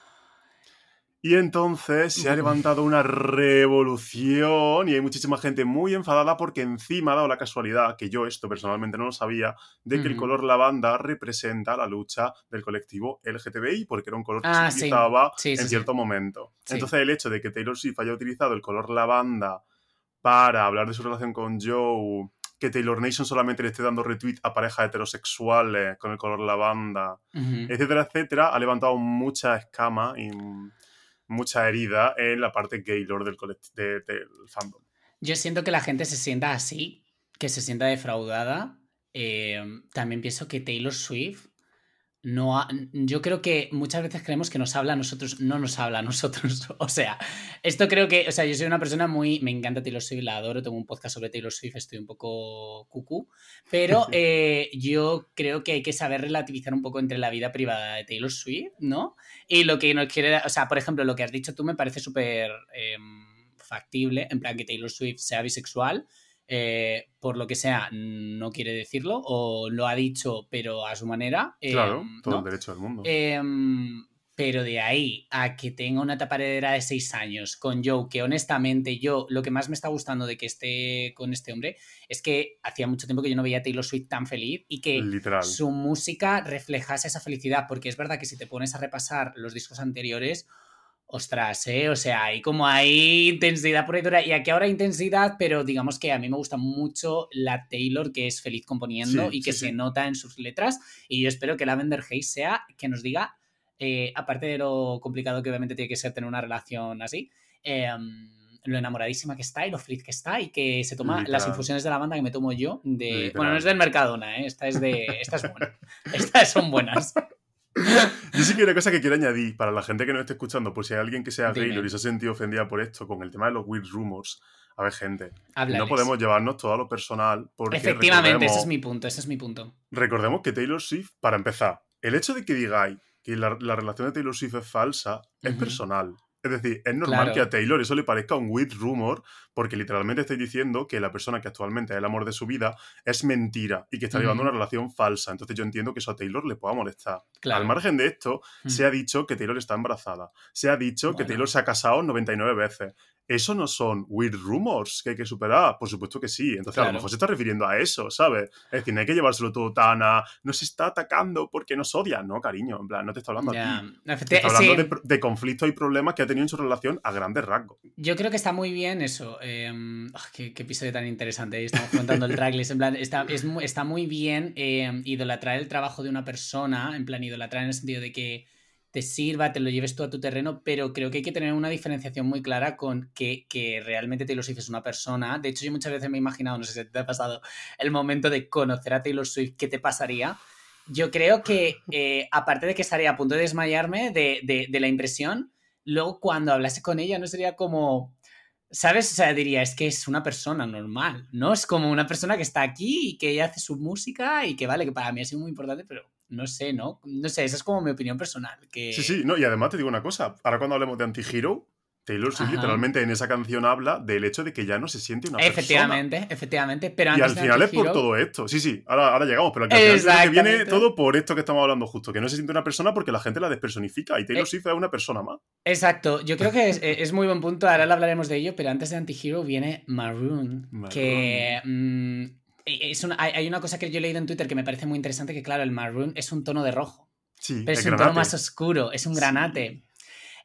Y entonces se ha levantado una revolución y hay muchísima gente muy enfadada porque encima ha dado la casualidad, que yo esto personalmente no lo sabía, de que uh-huh. el color lavanda representa la lucha del colectivo L G T B I, porque era un color que
ah,
se
sí.
utilizaba
sí, sí,
en cierto
sí.
momento.
Sí.
Entonces el hecho de que Taylor Swift haya utilizado el color lavanda para hablar de su relación con Joe, que Taylor Nation solamente le esté dando retweet a parejas heterosexuales con el color lavanda, uh-huh. etcétera, etcétera, ha levantado mucha escama y mucha herida en la parte Gaylord del, de, del fandom.
Yo siento que la gente se sienta así, que se sienta defraudada. Eh, también pienso que Taylor Swift no ha, yo creo que muchas veces creemos que nos habla a nosotros, no nos habla a nosotros. O sea, esto creo que, o sea, yo soy una persona muy, me encanta Taylor Swift, la adoro, tengo un podcast sobre Taylor Swift, estoy un poco cucú, pero eh, yo creo que hay que saber relativizar un poco entre la vida privada de Taylor Swift, ¿no? Y lo que nos quiere, o sea, por ejemplo, lo que has dicho tú me parece súper eh, factible, en plan que Taylor Swift sea bisexual. Eh, por lo que sea, no quiere decirlo o lo ha dicho pero a su manera. Eh,
claro, todo
¿no?
el derecho del mundo.
Eh, pero de ahí a que tenga una tapadera de seis años con Joe, que honestamente yo lo que más me está gustando de que esté con este hombre es que hacía mucho tiempo que yo no veía a Taylor Swift tan feliz y que
Literal.
su música reflejase esa felicidad, porque es verdad que si te pones a repasar los discos anteriores, ostras, ¿eh? O sea, hay como hay intensidad por ahí dura. Y aquí ahora hay intensidad, pero digamos que a mí me gusta mucho la Taylor que es feliz componiendo sí, y que sí, se sí. nota en sus letras. Y yo espero que Lavender Haze sea que nos diga, eh, aparte de lo complicado que obviamente tiene que ser tener una relación así, eh, lo enamoradísima que está y lo feliz que está y que se toma Literal. Las infusiones de lavanda que me tomo yo. De Literal. Bueno, no es del Mercadona, ¿eh? Esta es de... Esta es buena. Estas son buenas.
Yo sí que hay una cosa que quiero añadir para la gente que nos esté escuchando, por si hay alguien que sea
Dime.
Gaylor y se ha sentido ofendida por esto, con el tema de los weird rumors. A ver, gente,
Háblales.
No podemos llevarnos todo a lo personal porque
efectivamente, ese es mi punto, ese es mi punto.
Recordemos que Taylor Swift, para empezar, el hecho de que digáis que la, la relación de Taylor Swift es falsa uh-huh. es personal. Es decir, es normal claro. que a Taylor eso le parezca un weird rumor porque literalmente estáis diciendo que la persona que actualmente es el amor de su vida es mentira y que está uh-huh. llevando una relación falsa. Entonces yo entiendo que eso a Taylor le pueda molestar. Claro. Al margen de esto, uh-huh. se ha dicho que Taylor está embarazada. Se ha dicho bueno. que Taylor se ha casado noventa y nueve veces. ¿Eso no son weird rumors que hay que superar? Por supuesto que sí. Entonces claro. a lo mejor se está refiriendo a eso, ¿sabes? Es decir, no hay que llevárselo todo tan a... No se está atacando porque nos odian. No, cariño. En plan, no te está hablando yeah. a ti. Te está hablando sí. de, de conflictos y problemas que ha tenido en su relación a grandes rasgos.
Yo creo que está muy bien eso. Eh, oh, qué, qué episodio tan interesante. Estamos contando el tracklist. En plan, está, es, está muy bien eh, idolatrar el trabajo de una persona. En plan, idolatrar en el sentido de que te sirva, te lo lleves tú a tu terreno, pero creo que hay que tener una diferenciación muy clara con que, que realmente Taylor Swift es una persona. De hecho, yo muchas veces me he imaginado, no sé si te ha pasado, el momento de conocer a Taylor Swift, ¿qué te pasaría? Yo creo que, eh, aparte de que estaría a punto de desmayarme de, de, de la impresión, luego cuando hablase con ella no sería como... ¿Sabes? O sea, diría, es que es una persona normal, ¿no? Es como una persona que está aquí y que ella hace su música y que vale, que para mí ha sido muy importante, pero no sé, ¿no? No sé, esa es como mi opinión personal. Que...
Sí, sí, no, y además te digo una cosa, ahora cuando hablemos de Anti-Hero, Taylor Swift literalmente en esa canción habla del hecho de que ya no se siente una
efectivamente,
persona.
Efectivamente, efectivamente. Pero
y
antes
al final es por todo esto. Sí, sí, ahora, ahora llegamos, pero al final que viene todo por esto que estamos hablando justo, que no se siente una persona porque la gente la despersonifica y Taylor eh, Swift es una persona más.
Exacto, yo creo que es, es muy buen punto, ahora hablaremos de ello, pero antes de Anti-Hero viene Maroon, Maroon. que... Mmm, es una, hay una cosa que yo he leído en Twitter que me parece muy interesante, que claro, el Maroon es un tono de rojo.
Sí,
pero es un
granate.
tono más oscuro, es un granate. Sí.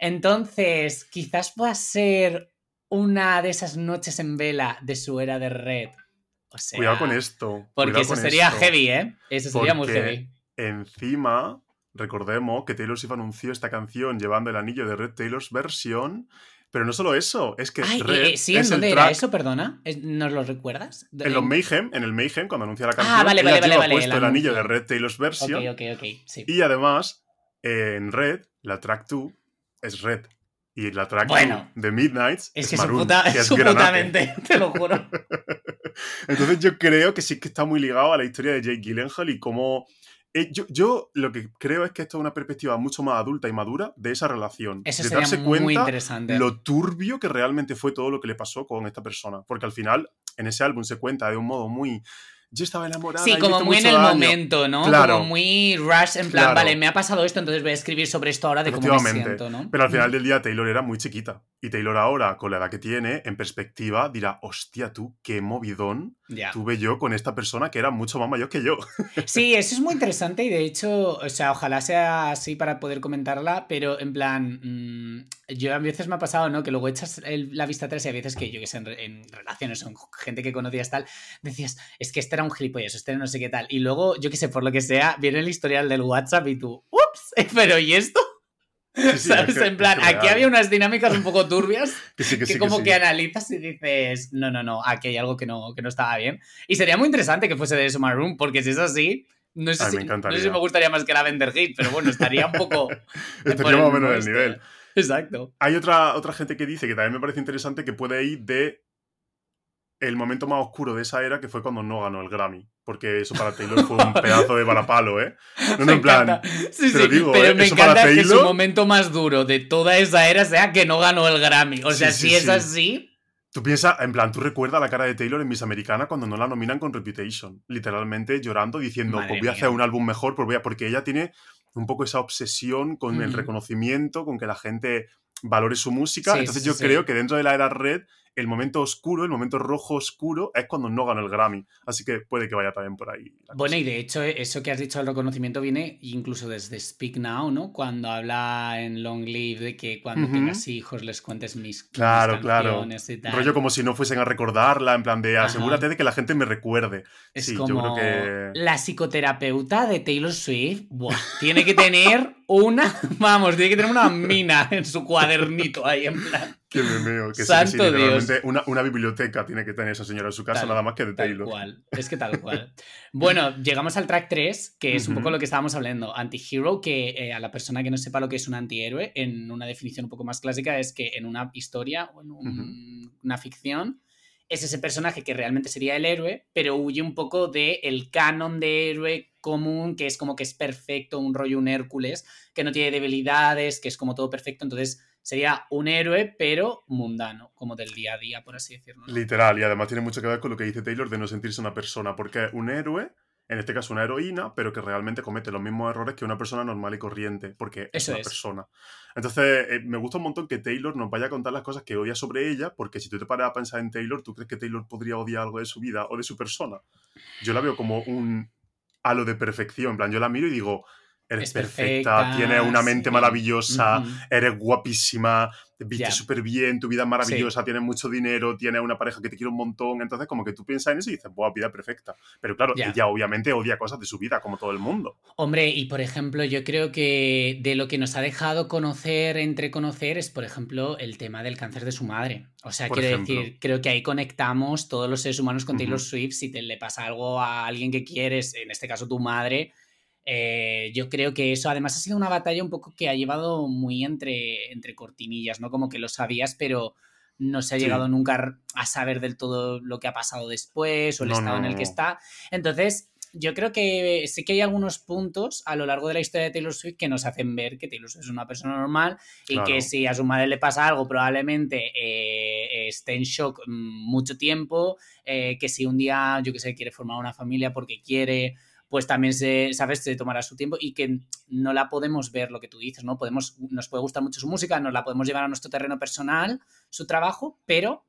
Entonces, quizás pueda ser una de esas noches en vela de su era de Red. O sea,
cuidado con esto.
Porque
cuidado
eso
con
sería
esto,
heavy, ¿eh? Eso sería muy
porque
heavy.
Encima, recordemos que Taylor Swift anunció esta canción llevando el anillo de Red Taylor's versión. Pero no solo eso, es que
Ay,
Red
eh, sí,
es
¿en dónde
el
era
track
eso? Perdona. ¿Nos lo recuerdas?
en los Mayhem, en el Mayhem, cuando anuncia la canción,
Ah, vale,
ella
vale, vale,
lleva
vale.
puesto
El
el, anillo
anuncio.
de Red Taylor's version.
Ok, ok, ok, sí.
Y además, eh, en Red, la track dos es Red. Y la track
Bueno,
dos de Midnights
es
es
que
Maroon,
su puta,
que es
su puta
granate.
mente, te lo juro.
Entonces yo creo que sí que está muy ligado a la historia de Jake Gyllenhaal y cómo... Eh, yo, yo lo que creo es que esto es una perspectiva mucho más adulta y madura de esa relación.
Eso
de
sería
darse
muy
cuenta
interesante.
lo turbio que realmente fue todo lo que le pasó con esta persona. Porque al final, en ese álbum se cuenta de un modo muy... Yo estaba enamorada.
Sí,
y
como
hizo
muy en
mucho
el
daño.
momento, ¿no?
Claro,
como muy rush, en plan,
claro.
vale, me ha pasado esto, entonces voy a escribir sobre esto ahora de cómo me siento, ¿no?
Pero al final del día Taylor era muy chiquita. Y Taylor ahora, con la edad que tiene, en perspectiva, dirá, hostia tú, qué movidón
Ya.
tuve yo con esta persona que era mucho más mayor que yo.
Sí, eso es muy interesante y de hecho, o sea, ojalá sea así para poder comentarla, pero en plan, mmm, yo a veces me ha pasado, ¿no? Que luego echas el, la vista atrás y a veces que yo que sé, en, en relaciones con gente que conocías tal, decías, es que este era un gilipollas, este era no sé qué tal. Y luego, yo que sé, por lo que sea, viene el historial del WhatsApp y tú, ups, pero ¿y esto?
Sí, sí,
¿Sabes?
es que,
En plan,
es
aquí había unas dinámicas un poco turbias
que, sí, que,
que
sí,
como
que,
que,
sí.
analizas y dices, no, no, no, aquí hay algo que no, que no estaba bien. Y sería muy interesante que fuese de Summer Room, porque si es así, no sé,
Ay,
si,
me
no sé si me gustaría más que la Vender Hit, pero bueno, estaría un poco
estaría
por el
más o menos
mismo
en el
este.
nivel.
Exacto.
Hay otra, otra gente que dice que también me parece interesante que puede ir de el momento más oscuro de esa era, que fue cuando no ganó el Grammy. Porque eso para Taylor fue un pedazo de varapalo, ¿eh? No, no,
Me
en plan...
encanta. Sí,
te lo
sí,
digo,
pero
¿eh?
me
Eso para
encanta que
Taylor...
su momento más duro de toda esa era sea que no ganó el Grammy. O sea,
Sí, sí,
si es
sí.
así...
Tú piensas, en plan, tú recuerdas la cara de Taylor en Miss Americana cuando no la nominan con Reputation. Literalmente llorando, diciendo,
Madre
pues voy a
mía.
hacer un álbum mejor, pues voy a... porque ella tiene un poco esa obsesión con
Ujú.
el reconocimiento, con que la gente valore su música.
Sí,
Entonces
sí,
yo
sí.
creo que dentro de la era Red, el momento oscuro, el momento rojo oscuro, es cuando no ganó el Grammy. Así que puede que vaya también por ahí la
Bueno,
cosa.
y de hecho, eso que has dicho del reconocimiento viene incluso desde Speak Now, ¿no? Cuando habla en Long Live de que cuando
Ujú.
tengas hijos les cuentes mis, mis
Claro, claro.
canciones y tal.
Rollo como si no fuesen a recordarla, en plan de
Ajá.
asegúrate de que la gente me recuerde.
Es
Sí,
como
yo creo que...
la psicoterapeuta de Taylor Swift, buah, tiene que tener una, vamos, tiene que tener una mina en su cuadernito ahí, en plan.
Que me meo, que sí, que sí,
Santo
literalmente
Dios.
una, una biblioteca tiene que tener esa señora en su casa,
Tal,
nada más que de
tal
Taylor.
cual, es que tal cual. Bueno, llegamos al track tres, que es un poco
Ujú.
lo que estábamos hablando. Anti-hero, que eh, a la persona que no sepa lo que es un antihéroe, en una definición un poco más clásica, es que en una historia o en un-
Ujú.
una ficción es ese personaje que realmente sería el héroe, pero huye un poco del canon de héroe común, que es como que es perfecto, un rollo, un Hércules, que no tiene debilidades, que es como todo perfecto, entonces sería un héroe, pero mundano, como del día a día, por así decirlo, ¿no?
Literal, y además tiene mucho que ver con lo que dice Taylor de no sentirse una persona, porque es un héroe, en este caso una heroína, pero que realmente comete los mismos errores que una persona normal y corriente, porque es
Eso
una
es.
persona. Entonces, eh, me gusta un montón que Taylor nos vaya a contar las cosas que odia sobre ella, porque si tú te paras a pensar en Taylor, ¿tú crees que Taylor podría odiar algo de su vida o de su persona? Yo la veo como un halo de perfección, en plan, yo la miro y digo... Eres
Es
perfecta,
perfecta,
tienes una mente
sí.
maravillosa,
Ujú.
eres guapísima, viste
Ya.
súper bien, tu vida es maravillosa,
Sí.
tienes mucho dinero, tienes una pareja que te quiere un montón. Entonces, como que tú piensas en eso y dices, ¡buah, vida perfecta! Pero claro,
Ya.
ella obviamente odia cosas de su vida, como todo el mundo.
Hombre, y por ejemplo, yo creo que de lo que nos ha dejado conocer, entre conocer, es, por ejemplo, el tema del cáncer de su madre. O sea,
Por
quiero
ejemplo.
decir, creo que ahí conectamos todos los seres humanos con
Ujú.
Taylor Swift. Si te le pasa algo a alguien que quieres, en este caso tu madre, eh, yo creo que eso además ha sido una batalla un poco que ha llevado muy entre, entre cortinillas, ¿no? Como que lo sabías, pero no se ha
Sí.
llegado nunca a saber del todo lo que ha pasado después o el
No,
estado
no,
en el
no,
que
no.
está. Entonces, yo creo que sí que hay algunos puntos a lo largo de la historia de Taylor Swift que nos hacen ver que Taylor Swift es una persona normal y
Claro.
que si a su madre le pasa algo probablemente eh, esté en shock mucho tiempo, eh, que si un día, yo que sé, quiere formar una familia porque quiere, pues también se, ¿sabes? Se tomará su tiempo y que no la podemos ver, lo que tú dices, ¿no? Podemos, nos puede gustar mucho su música, nos la podemos llevar a nuestro terreno personal, su trabajo, pero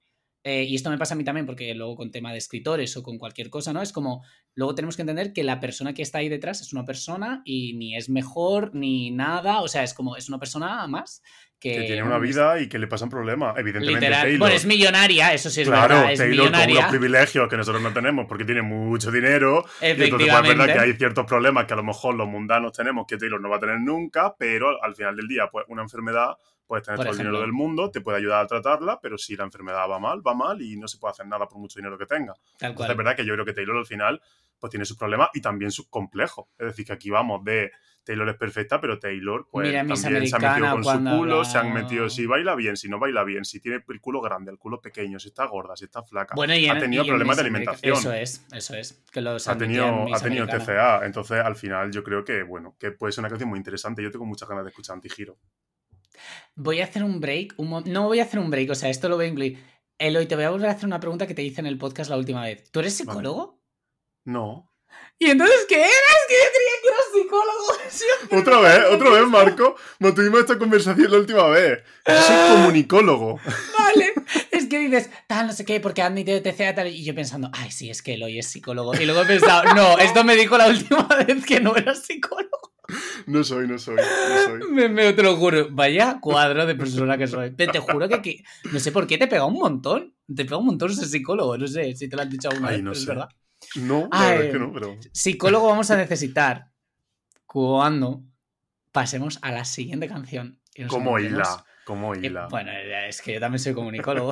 eh, y esto me pasa a mí también porque luego con tema de escritores o con cualquier cosa, ¿no? Es como, luego tenemos que entender que la persona que está ahí detrás es una persona y ni es mejor ni nada, o sea, es como, es una persona más que...
Que tiene una vida y que le pasan problemas, evidentemente.
Literal.
Taylor.
Bueno, es millonaria, eso sí es
claro,
verdad, es
Taylor
millonaria.
con unos privilegios que nosotros no tenemos porque tiene mucho dinero. Y entonces pues, es verdad que hay ciertos problemas que a lo mejor los mundanos tenemos que Taylor no va a tener nunca, pero al final del día, pues una enfermedad, puedes tener
Por
todo
ejemplo.
el dinero del mundo, te puede ayudar a tratarla, pero si la enfermedad va mal, va mal y no se puede hacer nada por mucho dinero que tenga.
Tal
entonces
cual.
es verdad que yo creo que Taylor al final pues tiene sus problemas y también sus complejos. Es decir, que aquí vamos de... Taylor es perfecta, pero Taylor pues
Mira,
también se ha metido con su culo,
habla...
se han metido si baila bien, si no baila bien, si tiene el culo grande, el culo pequeño, si está gorda, si está flaca.
Bueno, y en,
ha tenido
y
problemas
en
de alimentación.
Eso es, eso es. Que los
ha tenido, ha tenido T C A. Entonces, al final, yo creo que, bueno, que puede ser una canción muy interesante. Yo tengo muchas ganas de escuchar Antigiro.
Voy a hacer un break. Un mo... No voy a hacer un break, o sea, esto lo voy a incluir. Eloy, te voy a volver a hacer una pregunta que te hice en el podcast la última vez. ¿Tú eres psicólogo?
Vale. No.
¿Y entonces qué eras? Que yo creía que eras psicólogo. Siempre
otra vez, otra vez, Marco. Mantuvimos esta conversación la última vez. Yo soy comunicólogo.
Vale. Es que dices, tal, no sé qué, porque ha admitido T C A, tal. Y yo pensando, ay, sí, es que Eloy es psicólogo. Y luego he pensado, no, esto me dijo la última vez que no eras psicólogo.
No soy, no soy, no soy.
Me, me te lo juro. Vaya cuadro de persona que soy. Te, te juro que, que no sé por qué te pega un montón. Te pega un montón ser psicólogo. No sé si te lo han dicho alguna
Ay,
vez,
no
pero
sé.
es verdad.
No, la
Ay,
verdad es que no, pero...
Psicólogo vamos a necesitar cuando pasemos a la siguiente canción.
Como hila, como hila.
Eh, bueno, es que yo también soy comunicólogo.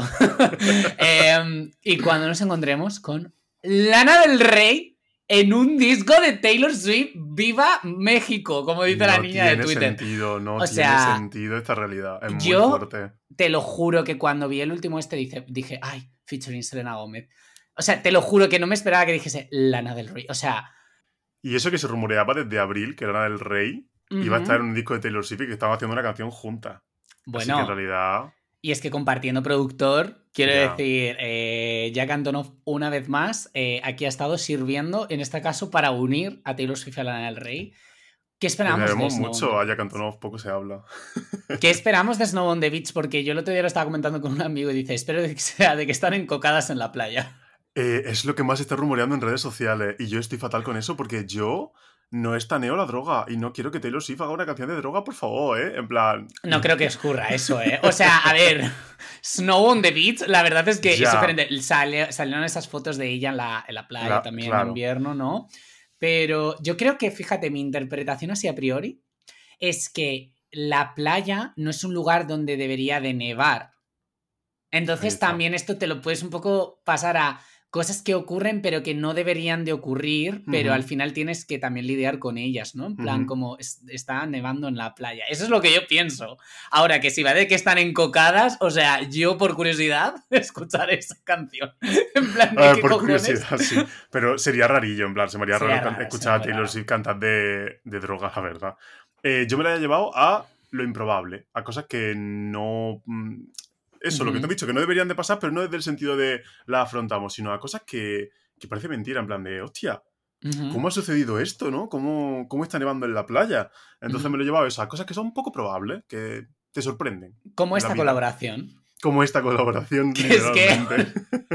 eh, y cuando nos encontremos con Lana del Rey en un disco de Taylor Swift, ¡Viva México! Como dice
no
la niña de
No
Twitter.
tiene sentido, no
o
tiene
sea,
sentido esta realidad. Es muy
yo
fuerte.
Te lo juro que cuando vi el último este dije, dije, ay, featuring Selena Gómez. O sea, te lo juro que no me esperaba que dijese Lana del Rey. O sea...
Y eso que se rumoreaba desde abril, que Lana del Rey uh-huh. iba a estar en un disco de Taylor Swift y que estaban haciendo una canción juntas.
Bueno,
así que en realidad...
Y es que compartiendo productor, quiero yeah. decir, eh, Jack Antonoff una vez más, eh, aquí ha estado sirviendo, en este caso, para unir a Taylor Swift y a Lana del Rey. ¿Qué esperamos
de Snow mucho
on
a Jack Antonoff, poco se habla.
¿Qué esperamos de Snow on the Beach? Porque yo el otro día lo estaba comentando con un amigo y dice, espero que sea de que están encocadas en la playa.
Eh, es lo que más está rumoreando en redes sociales y yo estoy fatal con eso porque yo no estaneo la droga y no quiero que Taylor Swift haga una canción de droga, por favor, ¿eh? En plan...
No creo que ocurra eso, ¿eh? O sea, a ver, Snow on the Beach, la verdad es que ya. es diferente. Sale, salieron esas fotos de ella en la, en la playa la, también claro. en invierno, ¿no? Pero yo creo que, fíjate, mi interpretación así a priori es que la playa no es un lugar donde debería de nevar. Entonces también esto te lo puedes un poco pasar a cosas que ocurren pero que no deberían de ocurrir, pero uh-huh. al final tienes que también lidiar con ellas, ¿no? En plan, uh-huh. como es, está nevando en la playa. Eso es lo que yo pienso. Ahora, que si va de que están encocadas, o sea, yo por curiosidad escucharé esa canción. En plan, ¿de
a ver,
qué
por
cojones?
curiosidad, sí. Pero sería rarillo, en plan, se me haría
sería
raro
raro,
escuchar a Taylor Swift cantar de, de droga, la verdad. Eh, yo me la he llevado a lo improbable, a cosas que no... Eso, uh-huh. lo que te he dicho, que no deberían de pasar, pero no desde el sentido de la afrontamos, sino a cosas que, que parece mentira, en plan de, hostia, uh-huh. ¿cómo ha sucedido esto, no? ¿Cómo, cómo está nevando en la playa? Entonces uh-huh. me lo he llevado a eso, a cosas que son un poco probables, que te sorprenden.
Como esta colaboración.
Como esta colaboración.
Que es que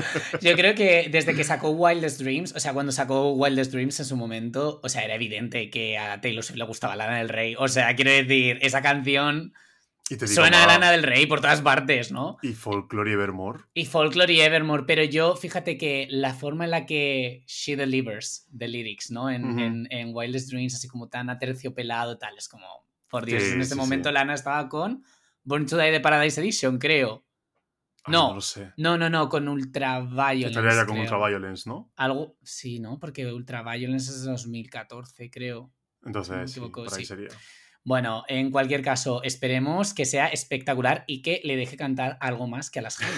yo creo que desde que sacó Wildest Dreams, o sea, cuando sacó Wildest Dreams en su momento, o sea, era evidente que a Taylor Swift le gustaba Lana del Rey. O sea, quiero decir, esa canción...
Y te digo,
suena a Lana del Rey por todas partes, ¿no?
Y Folklore y Evermore.
Y Folklore y Evermore, pero yo, fíjate que la forma en la que she delivers the lyrics, ¿no? En, uh-huh. en, en Wildest Dreams, así como tan aterciopelado, tal, es como, por Dios, sí, en este sí, momento sí. Lana estaba con Born to Die de Paradise Edition, creo.
Ay,
no,
no lo sé.
No, no, no, con Ultraviolence.
Estaría ya con Ultraviolence, ¿no?
Algo, sí, ¿no? Porque Ultraviolence es de dos mil catorce, creo.
Entonces, sí, por ahí sí. sería.
Bueno, en cualquier caso, esperemos que sea espectacular y que le deje cantar algo más que a las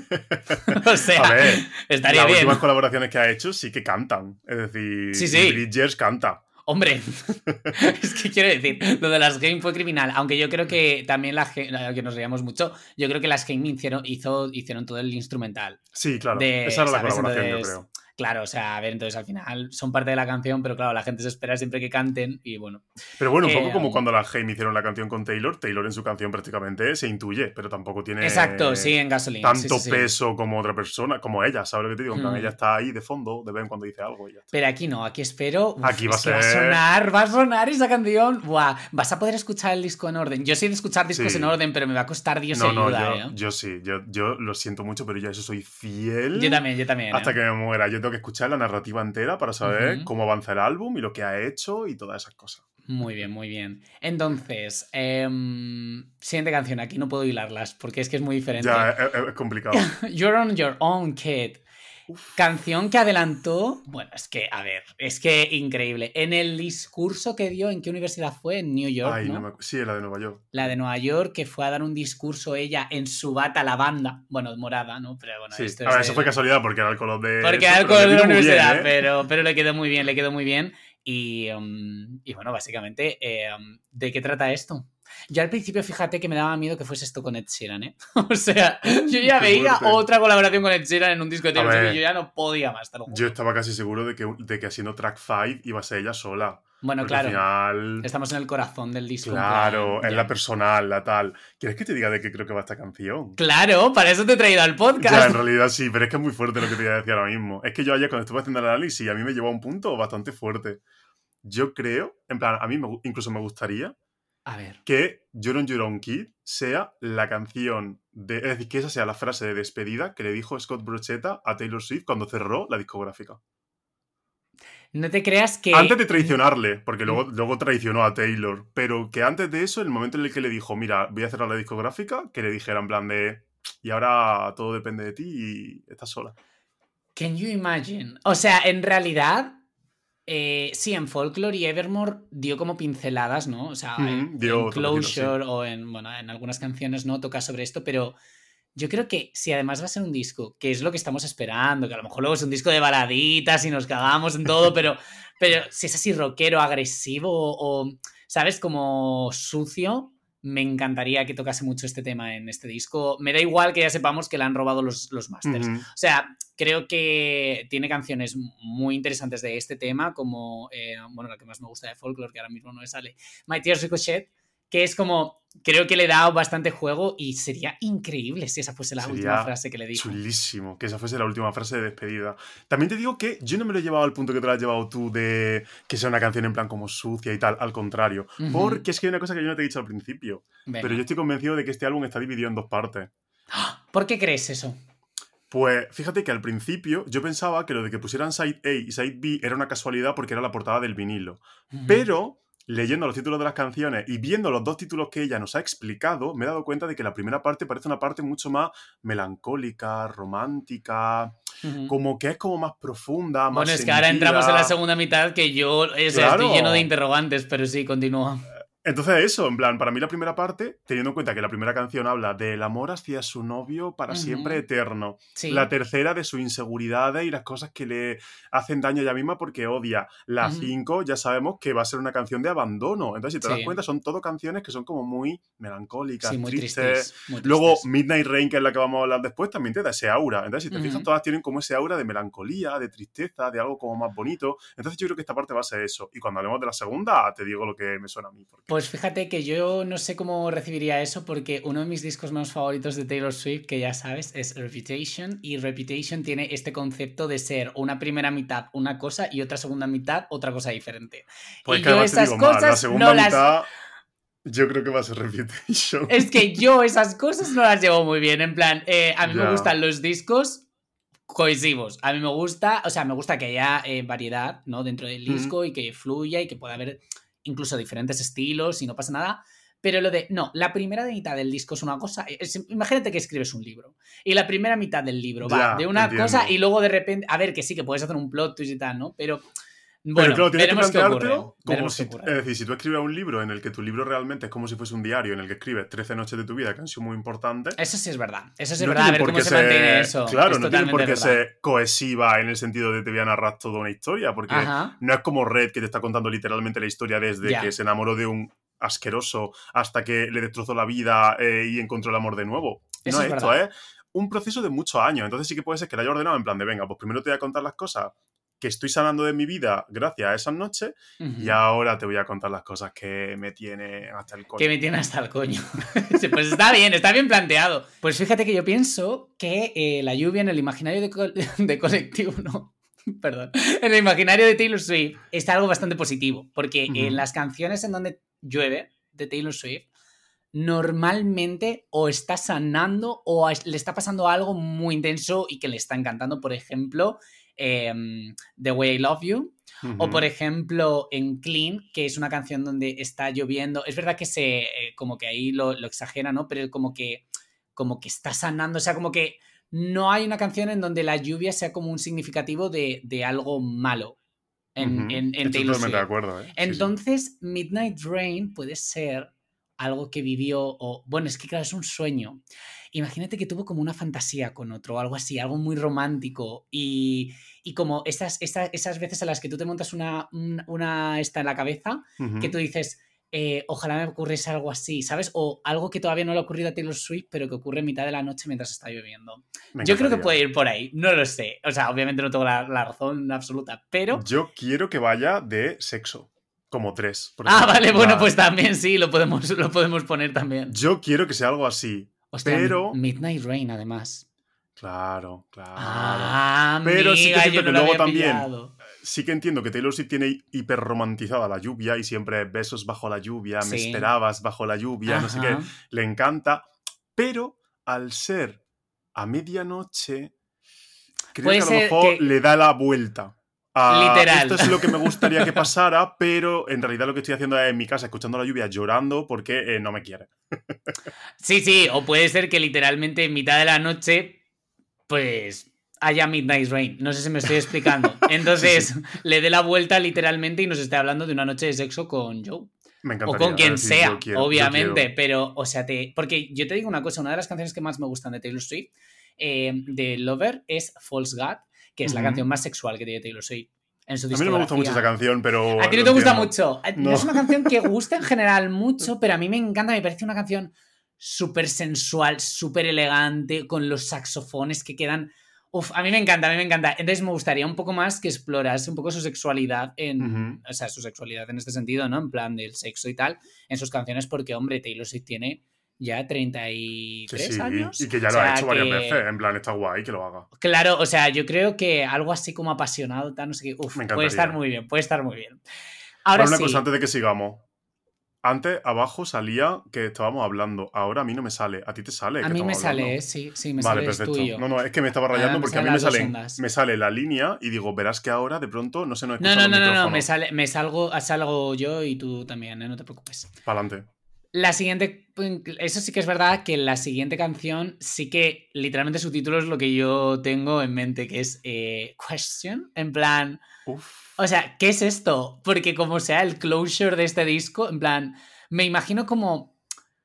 Haim. O sea,
a ver,
estaría
las
bien. Las
últimas colaboraciones que ha hecho sí que cantan. Es decir,
sí, sí.
Bridgers canta.
Hombre, es que quiero decir, lo de las Game fue criminal, aunque yo creo que también la que nos reíamos mucho, yo creo que las Game hicieron, hizo, hicieron todo el instrumental.
Sí, claro,
de,
esa era la
¿sabes?
colaboración,
Entonces,
yo creo.
Claro, o sea, a ver, entonces al final son parte de la canción, pero claro, la gente se espera siempre que canten y bueno.
Pero bueno, un
Eh,
poco como cuando la Haim hicieron la canción con Taylor, Taylor en su canción prácticamente se intuye, pero tampoco tiene
exacto, sí, en Gasoline.
tanto
Sí, sí, sí.
peso como otra persona, como ella, ¿sabes lo que te digo? En plan,
Hmm.
ella está ahí de fondo, de vez en cuando dice algo y ya está.
Pero aquí no, aquí espero. Uf,
Aquí va
es
a
que
ser...
va a sonar, va a sonar esa canción. Buah, vas a poder escuchar el disco en orden. Yo soy de escuchar discos
Sí.
en orden, pero me va a costar Dios y
No, no,
ayuda,
yo,
¿eh?
yo sí, yo, yo lo siento mucho, pero yo a eso soy fiel.
Yo también, yo también.
Hasta
¿eh?
que me muera. Yo tengo que escuchar la narrativa entera para saber
Ujú.
cómo avanza el álbum y lo que ha hecho y todas esas cosas.
Muy bien, muy bien. Entonces, em, siguiente canción. Aquí no puedo hilarlas porque es que es muy diferente.
Ya, es, es complicado.
You're on your own, kid.
Uf.
Canción que adelantó. Bueno, es que, a ver, es que increíble. En el discurso que dio, ¿en qué universidad fue? En New York,
Ay,
¿no?
no me... Sí, la de Nueva York.
La de Nueva York, que fue a dar un discurso ella en su bata lavanda. Bueno, morada, ¿no? Pero bueno,
Sí.
esto
A ver,
es
eso
el...
fue casualidad porque era el color de...
Porque
eso,
era el
pero le
color de la
vino muy bien,
universidad,
¿eh?
pero, pero le quedó muy bien, le quedó muy bien. Y, um, y bueno, básicamente, eh, um, ¿de qué trata esto? Yo al principio, fíjate que me daba miedo que fuese esto con Ed Sheeran, ¿eh? O sea, yo ya
Qué
veía
fuerte.
otra colaboración con Ed Sheeran en un disco de Taylor
A
Swift
ver,
y yo ya no podía más, te lo
Yo
juro.
estaba casi seguro de que, de que haciendo track cinco iba a ser ella sola.
Bueno,
Porque
claro,
al final...
estamos en el corazón del disco. En
Claro,
plan,
es
ya.
la personal, la tal. ¿Quieres que te diga de qué creo que va esta canción?
Claro, para eso te he traído al podcast.
Ya, en realidad sí, pero es que es muy fuerte lo que te voy a decir ahora mismo. Es que yo ayer cuando estuve haciendo el análisis, a mí me llevó a un punto bastante fuerte. Yo creo, en plan, a mí me, incluso me gustaría
A ver.
que You're on Your Own Kid sea la canción, de, es decir, que esa sea la frase de despedida que le dijo Scott Brocheta a Taylor Swift cuando cerró la discográfica.
No te creas que...
Antes de traicionarle, porque luego, luego traicionó a Taylor, pero que antes de eso, el momento en el que le dijo, mira, voy a cerrar la discográfica, que le dijera en plan de, y ahora todo depende de ti y estás sola.
Can you imagine? O sea, en realidad, eh, sí, en Folklore y Evermore dio como pinceladas, ¿no? O sea,
Mm,
en,
dio
en
toquecitos, sí.
Closure o en, bueno, en algunas canciones no toca sobre esto, pero yo creo que si además va a ser un disco, que es lo que estamos esperando, que a lo mejor luego es un disco de baladitas y nos cagamos en todo, pero, pero si es así rockero, agresivo o, ¿sabes? Como sucio, me encantaría que tocase mucho este tema en este disco. Me da igual que ya sepamos que le han robado los, los masters.
Ujú.
O sea, creo que tiene canciones muy interesantes de este tema, como, eh, bueno, la que más me gusta de Folklore, que ahora mismo no me sale, My Tears Ricochet, que es como, creo que le he dado bastante juego y sería increíble si esa fuese la
Sería
última frase que le dijo.
Chulísimo, que esa fuese la última frase de despedida. También te digo que yo no me lo he llevado al punto que te lo has llevado tú de que sea una canción en plan como sucia y tal, al contrario.
Ujú.
Porque es que hay una cosa que yo no te he dicho al principio.
Venga.
Pero yo estoy convencido de que este álbum está dividido en dos partes.
¿Por qué crees eso?
Pues fíjate que al principio yo pensaba que lo de que pusieran Side A y Side B era una casualidad porque era la portada del vinilo.
Ujú.
Pero leyendo los títulos de las canciones y viendo los dos títulos que ella nos ha explicado, me he dado cuenta de que la primera parte parece una parte mucho más melancólica, romántica,
Ujú.
como que es como más profunda, más
Bueno, es que
sentida.
ahora entramos en la segunda mitad que yo, o sea,
Claro.
estoy lleno de interrogantes, pero sí, continúa.
Entonces eso, en plan, para mí la primera parte, teniendo en cuenta que la primera canción habla del amor hacia su novio para
Ujú.
siempre eterno.
Sí.
La tercera de sus inseguridades y las cosas que le hacen daño a ella misma porque odia. La
Ujú.
cinco ya sabemos que va a ser una canción de abandono. Entonces, si te
Sí.
das cuenta, son todo canciones que son como muy melancólicas,
Sí, muy
tristes.
tristes. Muy
Luego,
tristes.
Midnight Rain, que es la que vamos a hablar después, también te da ese aura. Entonces, si te
Ujú.
fijas, todas tienen como ese aura de melancolía, de tristeza, de algo como más bonito. Entonces, yo creo que esta parte va a ser eso. Y cuando hablemos de la segunda, te digo lo que me suena a mí. Porque...
Pues fíjate que yo no sé cómo recibiría eso porque uno de mis discos más favoritos de Taylor Swift, que ya sabes, es Reputation, y Reputation tiene este concepto de ser una primera mitad una cosa y otra segunda mitad otra cosa diferente.
Pues
y
que
yo
además te
esas
digo más,
cosas
la segunda
no las...
mitad yo creo que va a ser Reputation.
Es que yo esas cosas no las llevo muy bien, en plan, eh, a mí
Ya.
me gustan los discos cohesivos, a mí me gusta, o sea, me gusta que haya eh, variedad, ¿no? Dentro del disco
Mm.
y que fluya y que pueda haber incluso diferentes estilos y no pasa nada. Pero lo de, no, la primera mitad del disco es una cosa, es, imagínate que escribes un libro y la primera mitad del libro va
Ya,
de
te
una
entiendo.
cosa y luego de repente, a ver, que sí, que puedes hacer un plot twist y tal, ¿no? Pero,
Pero
bueno,
claro, tienes que
veremos qué ocurre.
planteártelo como
Veremos
si,
qué ocurre.
es decir, si tú escribes un libro en el que tu libro realmente es como si fuese un diario en el que escribes trece noches de tu vida que han sido muy importantes.
Eso sí es verdad, eso sí es
no
verdad, a
tiene
ver
por
cómo
qué
se
ser-
mantiene eso.
Claro,
Es
no tiene por
totalmente
qué
verdad.
ser cohesiva en el sentido de te voy a narrar toda una historia, porque
Ajá.
no es como Red que te está contando literalmente la historia desde
Ya.
que se enamoró de un asqueroso hasta que le destrozó la vida eh, y encontró el amor de nuevo.
Eso
no
es
es esto,
verdad.
¿eh? un proceso de muchos años. Entonces sí que puede ser que la haya ordenado en plan de, venga, pues primero te voy a contar las cosas que estoy sanando de mi vida gracias a esas noches uh-huh. y ahora te voy a contar las cosas que me tiene hasta el coño.
Que me tiene hasta el coño. Pues está bien, está bien planteado. Pues fíjate que yo pienso que eh, la lluvia en el imaginario de, co- de colectivo, no, perdón, en el imaginario de Taylor Swift está algo bastante positivo, porque uh-huh. en las canciones en donde llueve de Taylor Swift, normalmente o está sanando o le está pasando algo muy intenso y que le está encantando, por ejemplo... Eh, The Way I Love You uh-huh. o por ejemplo en Clean, que es una canción donde está lloviendo, es verdad que se eh, como que ahí lo, lo exagera, ¿no? Pero como que como que está sanando, o sea, como que no hay una canción en donde la lluvia sea como un significativo de, de algo malo en,
uh-huh.
en, en
Estoy
Taylor Swift.
totalmente de acuerdo, ¿eh?
Entonces
sí, sí.
Midnight Rain puede ser algo que vivió, o bueno, es que claro, es un sueño. Imagínate que tuvo como una fantasía con otro, algo así, algo muy romántico y, y como esas, esas, esas veces en las que tú te montas una, una, una esta en la cabeza, uh-huh. que tú dices, eh, ojalá me ocurriese algo así, ¿sabes? O algo que todavía no le ha ocurrido a Taylor Swift, pero que ocurre en mitad de la noche mientras está lloviendo. Yo creo que puede ir por ahí, no lo sé. O sea, obviamente no tengo la, la razón absoluta, pero...
Yo quiero que vaya de sexo. Como tres.
Por ah, vale, bueno, pues también sí, lo podemos, lo podemos poner también.
Yo quiero que sea algo así. Hostia, pero...
Midnight Rain, además.
Claro, claro.
Ah,
pero
amiga,
sí que siento
yo
que
no
luego también.
Pillado.
Sí que entiendo que Taylor Swift tiene hiperromantizada la lluvia y siempre besos bajo la lluvia, sí. me esperabas bajo la lluvia, Ajá. no sé qué. Le encanta. Pero al ser a medianoche, creo
Puede
que a lo mejor
que...
le da la vuelta. Uh,
Literal.
Esto es lo que me gustaría que pasara, pero en realidad lo que estoy haciendo es en mi casa escuchando la lluvia llorando porque eh, no me quiere.
Sí, sí, o puede ser que literalmente en mitad de la noche, pues haya Midnight Rain. No sé si me estoy explicando. Entonces, sí, sí. le dé la vuelta literalmente y nos esté hablando de una noche de sexo con Joe.
Me encantaría.
O con quien
decir,
sea,
quiero,
obviamente. Pero, o sea, te... porque yo te digo una cosa, una de las canciones que más me gustan de Taylor Swift, eh, de Lover, es False God, que es uh-huh. la canción más sexual que tiene Taylor Swift. En su
a mí no me gusta mucho esa canción, pero...
A ti no te gusta mucho. No. no es una canción que gusta en general mucho, pero a mí me encanta, me parece una canción súper sensual, súper elegante, con los saxofones que quedan... Uf, a mí me encanta, a mí me encanta. Entonces me gustaría un poco más que explorase un poco su sexualidad en... Uh-huh. O sea, su sexualidad en este sentido, ¿no? En plan del sexo y tal, en sus canciones, porque, hombre, Taylor Swift tiene... ya treinta y tres
sí, sí.
años.
Y que ya
o
lo
sea,
ha hecho
que...
varias veces. En plan, está guay que lo haga.
Claro, o sea, yo creo que algo así como apasionado, tal, no sé qué. Uf, puede estar muy bien, puede estar muy bien. Ahora
Pero una
sí.
cosa antes de que sigamos. Antes, abajo salía que estábamos hablando. Ahora a mí no me sale. ¿A ti te sale?
A mí me sale, ¿eh? Sí, sí, me
vale,
sale
perfecto.
tuyo.
No, no, es que me estaba rayando
ahora
porque a mí me sale, me sale la línea y digo, verás que ahora de pronto no se nos escucha
No, no,
los
no,
micrófonos.
no, no, me, sale, me salgo, salgo yo y tú también, ¿eh? No te preocupes.
Pa'lante.
La siguiente, eso sí que es verdad que la siguiente canción sí que literalmente su título es lo que yo tengo en mente, que es eh, Question, en plan...
Uf.
O sea, ¿qué es esto? Porque como sea el closure de este disco, en plan, me imagino como...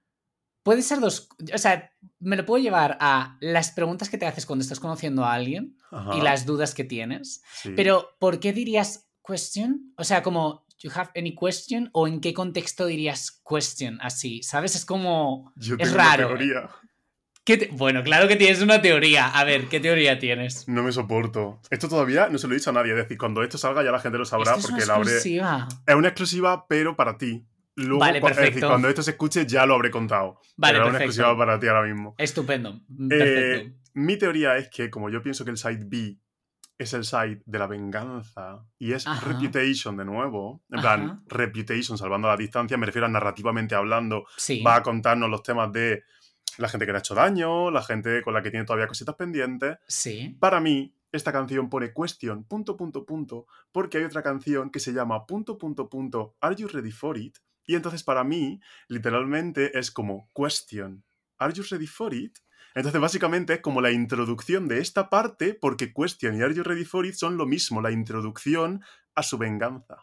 Puede ser dos... O sea, me lo puedo llevar a las preguntas que te haces cuando estás conociendo a alguien Ajá. y las dudas que tienes.
Sí.
Pero, ¿por qué dirías question? O sea, como... ¿You have any question? ¿O en qué contexto dirías question así? ¿Sabes? Es como...
Yo
es
tengo
raro.
una teoría.
¿Qué te... Bueno, claro que tienes una teoría. A ver, ¿qué teoría tienes?
No me soporto. Esto todavía no se lo he dicho a nadie. Es decir, cuando esto salga ya la gente lo sabrá.
Esto es
porque
una
la habré...
exclusiva.
Es una exclusiva, pero para ti. Luego,
vale, perfecto.
Es decir, cuando esto se escuche ya lo habré contado.
Vale,
pero
perfecto.
Es una exclusiva para ti ahora mismo.
Estupendo. Perfecto.
Eh, mi teoría es que, como yo pienso que el side B es el side de la venganza y es Ajá. Reputation de nuevo, en Ajá. plan, Reputation salvando la distancia, me refiero a narrativamente hablando,
sí.
va a contarnos los temas de la gente que le ha hecho daño, la gente con la que tiene todavía cositas pendientes.
Sí.
Para mí, esta canción pone question, punto, punto, punto, porque hay otra canción que se llama punto, punto, punto, Are You Ready For It? Y entonces para mí, literalmente, es como question, Are You Ready For It? Entonces, básicamente, es como la introducción de esta parte, porque Question y Are You Ready For It son lo mismo, la introducción a su venganza.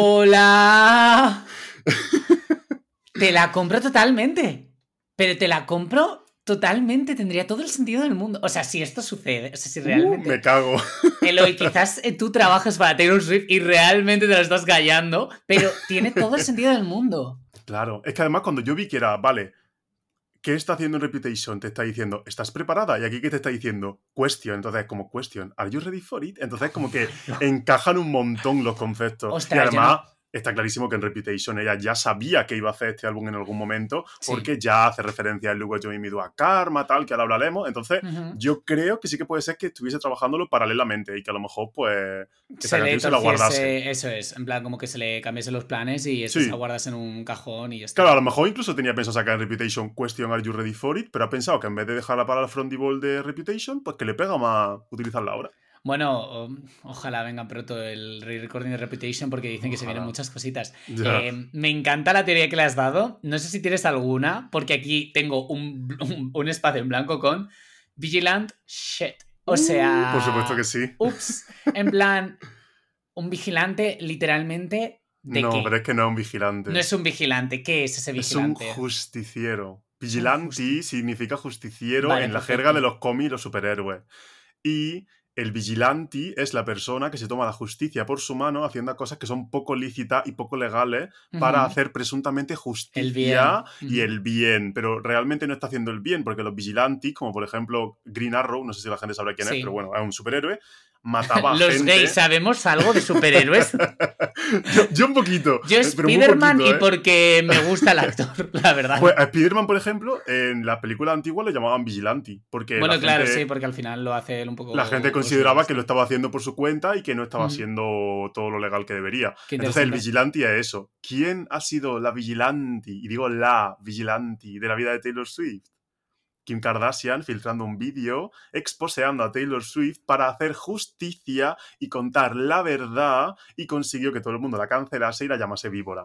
¡Hola! Te la compro totalmente. Pero te la compro totalmente. Tendría todo el sentido del mundo. O sea, si esto sucede, o sea, si realmente...
Uh, me cago.
Eloy, quizás tú trabajas para Taylor Swift y realmente te lo estás gallando, pero tiene todo el sentido del mundo.
Claro. Es que además cuando yo vi que era, vale... ¿qué está haciendo en Reputation? Te está diciendo, ¿estás preparada? Y aquí, ¿qué te está diciendo? Question. Entonces, como question, ¿are you ready for it? Entonces, como que encajan un montón los conceptos.
Ostras,
y además,
no...
está clarísimo que en Reputation ella ya sabía que iba a hacer este álbum en algún momento, porque
sí.
ya hace referencia al Look What You Made Me Do a Karma, tal, que ahora hablaremos. Entonces, uh-huh. yo creo que sí que puede ser que estuviese trabajándolo paralelamente y que a lo mejor, pues, esta
se
canción se la guardase.
Eso es, en plan, como que se le cambiase los planes y eso sí. se la guardas en un cajón y ya está.
Claro, a lo mejor incluso tenía pensado sacar en Reputation Question, ¿are you ready for it? Pero ha pensado que en vez de dejarla para el frontival de Reputation, pues que le pega más utilizarla ahora.
Bueno, ojalá venga pronto el re-recording de Reputation porque dicen ojalá. que se vienen muchas cositas. Eh, me encanta la teoría que le has dado. No sé si tienes alguna, porque aquí tengo un, un, un espacio en blanco con Vigilant Shit. O sea...
Uh, por supuesto que sí.
Ups. En plan, un vigilante literalmente... ¿de
no,
qué?
pero es que no es un vigilante.
No es un vigilante. ¿Qué es ese vigilante?
Es un justiciero. Vigilanti justi- significa justiciero
vale,
en la
perfecto.
jerga de los cómics y los superhéroes. Y el vigilante es la persona que se toma la justicia por su mano haciendo cosas que son poco lícitas y poco legales uh-huh. para hacer presuntamente justicia
el bien.
y uh-huh. el bien. Pero realmente no está haciendo el bien, porque los vigilantes, como por ejemplo Green Arrow, no sé si la gente sabrá quién sí. es, pero bueno, es un superhéroe, mataba a
Los
gente...
gays, ¿sabemos algo de superhéroes?
yo, yo un poquito.
Yo Spider-Man ¿eh? y porque me gusta el actor, la verdad.
Pues a Spider-Man, por ejemplo, en la película antigua lo llamaban Vigilante. Porque
bueno,
la
claro,
gente,
sí, porque al final lo hace él un poco...
La gente consideraba que lo estaba haciendo por su cuenta y que no estaba haciendo mm. todo lo legal que debería. Entonces el Vigilante es eso. ¿Quién ha sido la Vigilante? Y digo la Vigilante de la vida de Taylor Swift. Kim Kardashian filtrando un vídeo exposeando a Taylor Swift para hacer justicia y contar la verdad, y consiguió que todo el mundo la cancelase y la llamase víbora.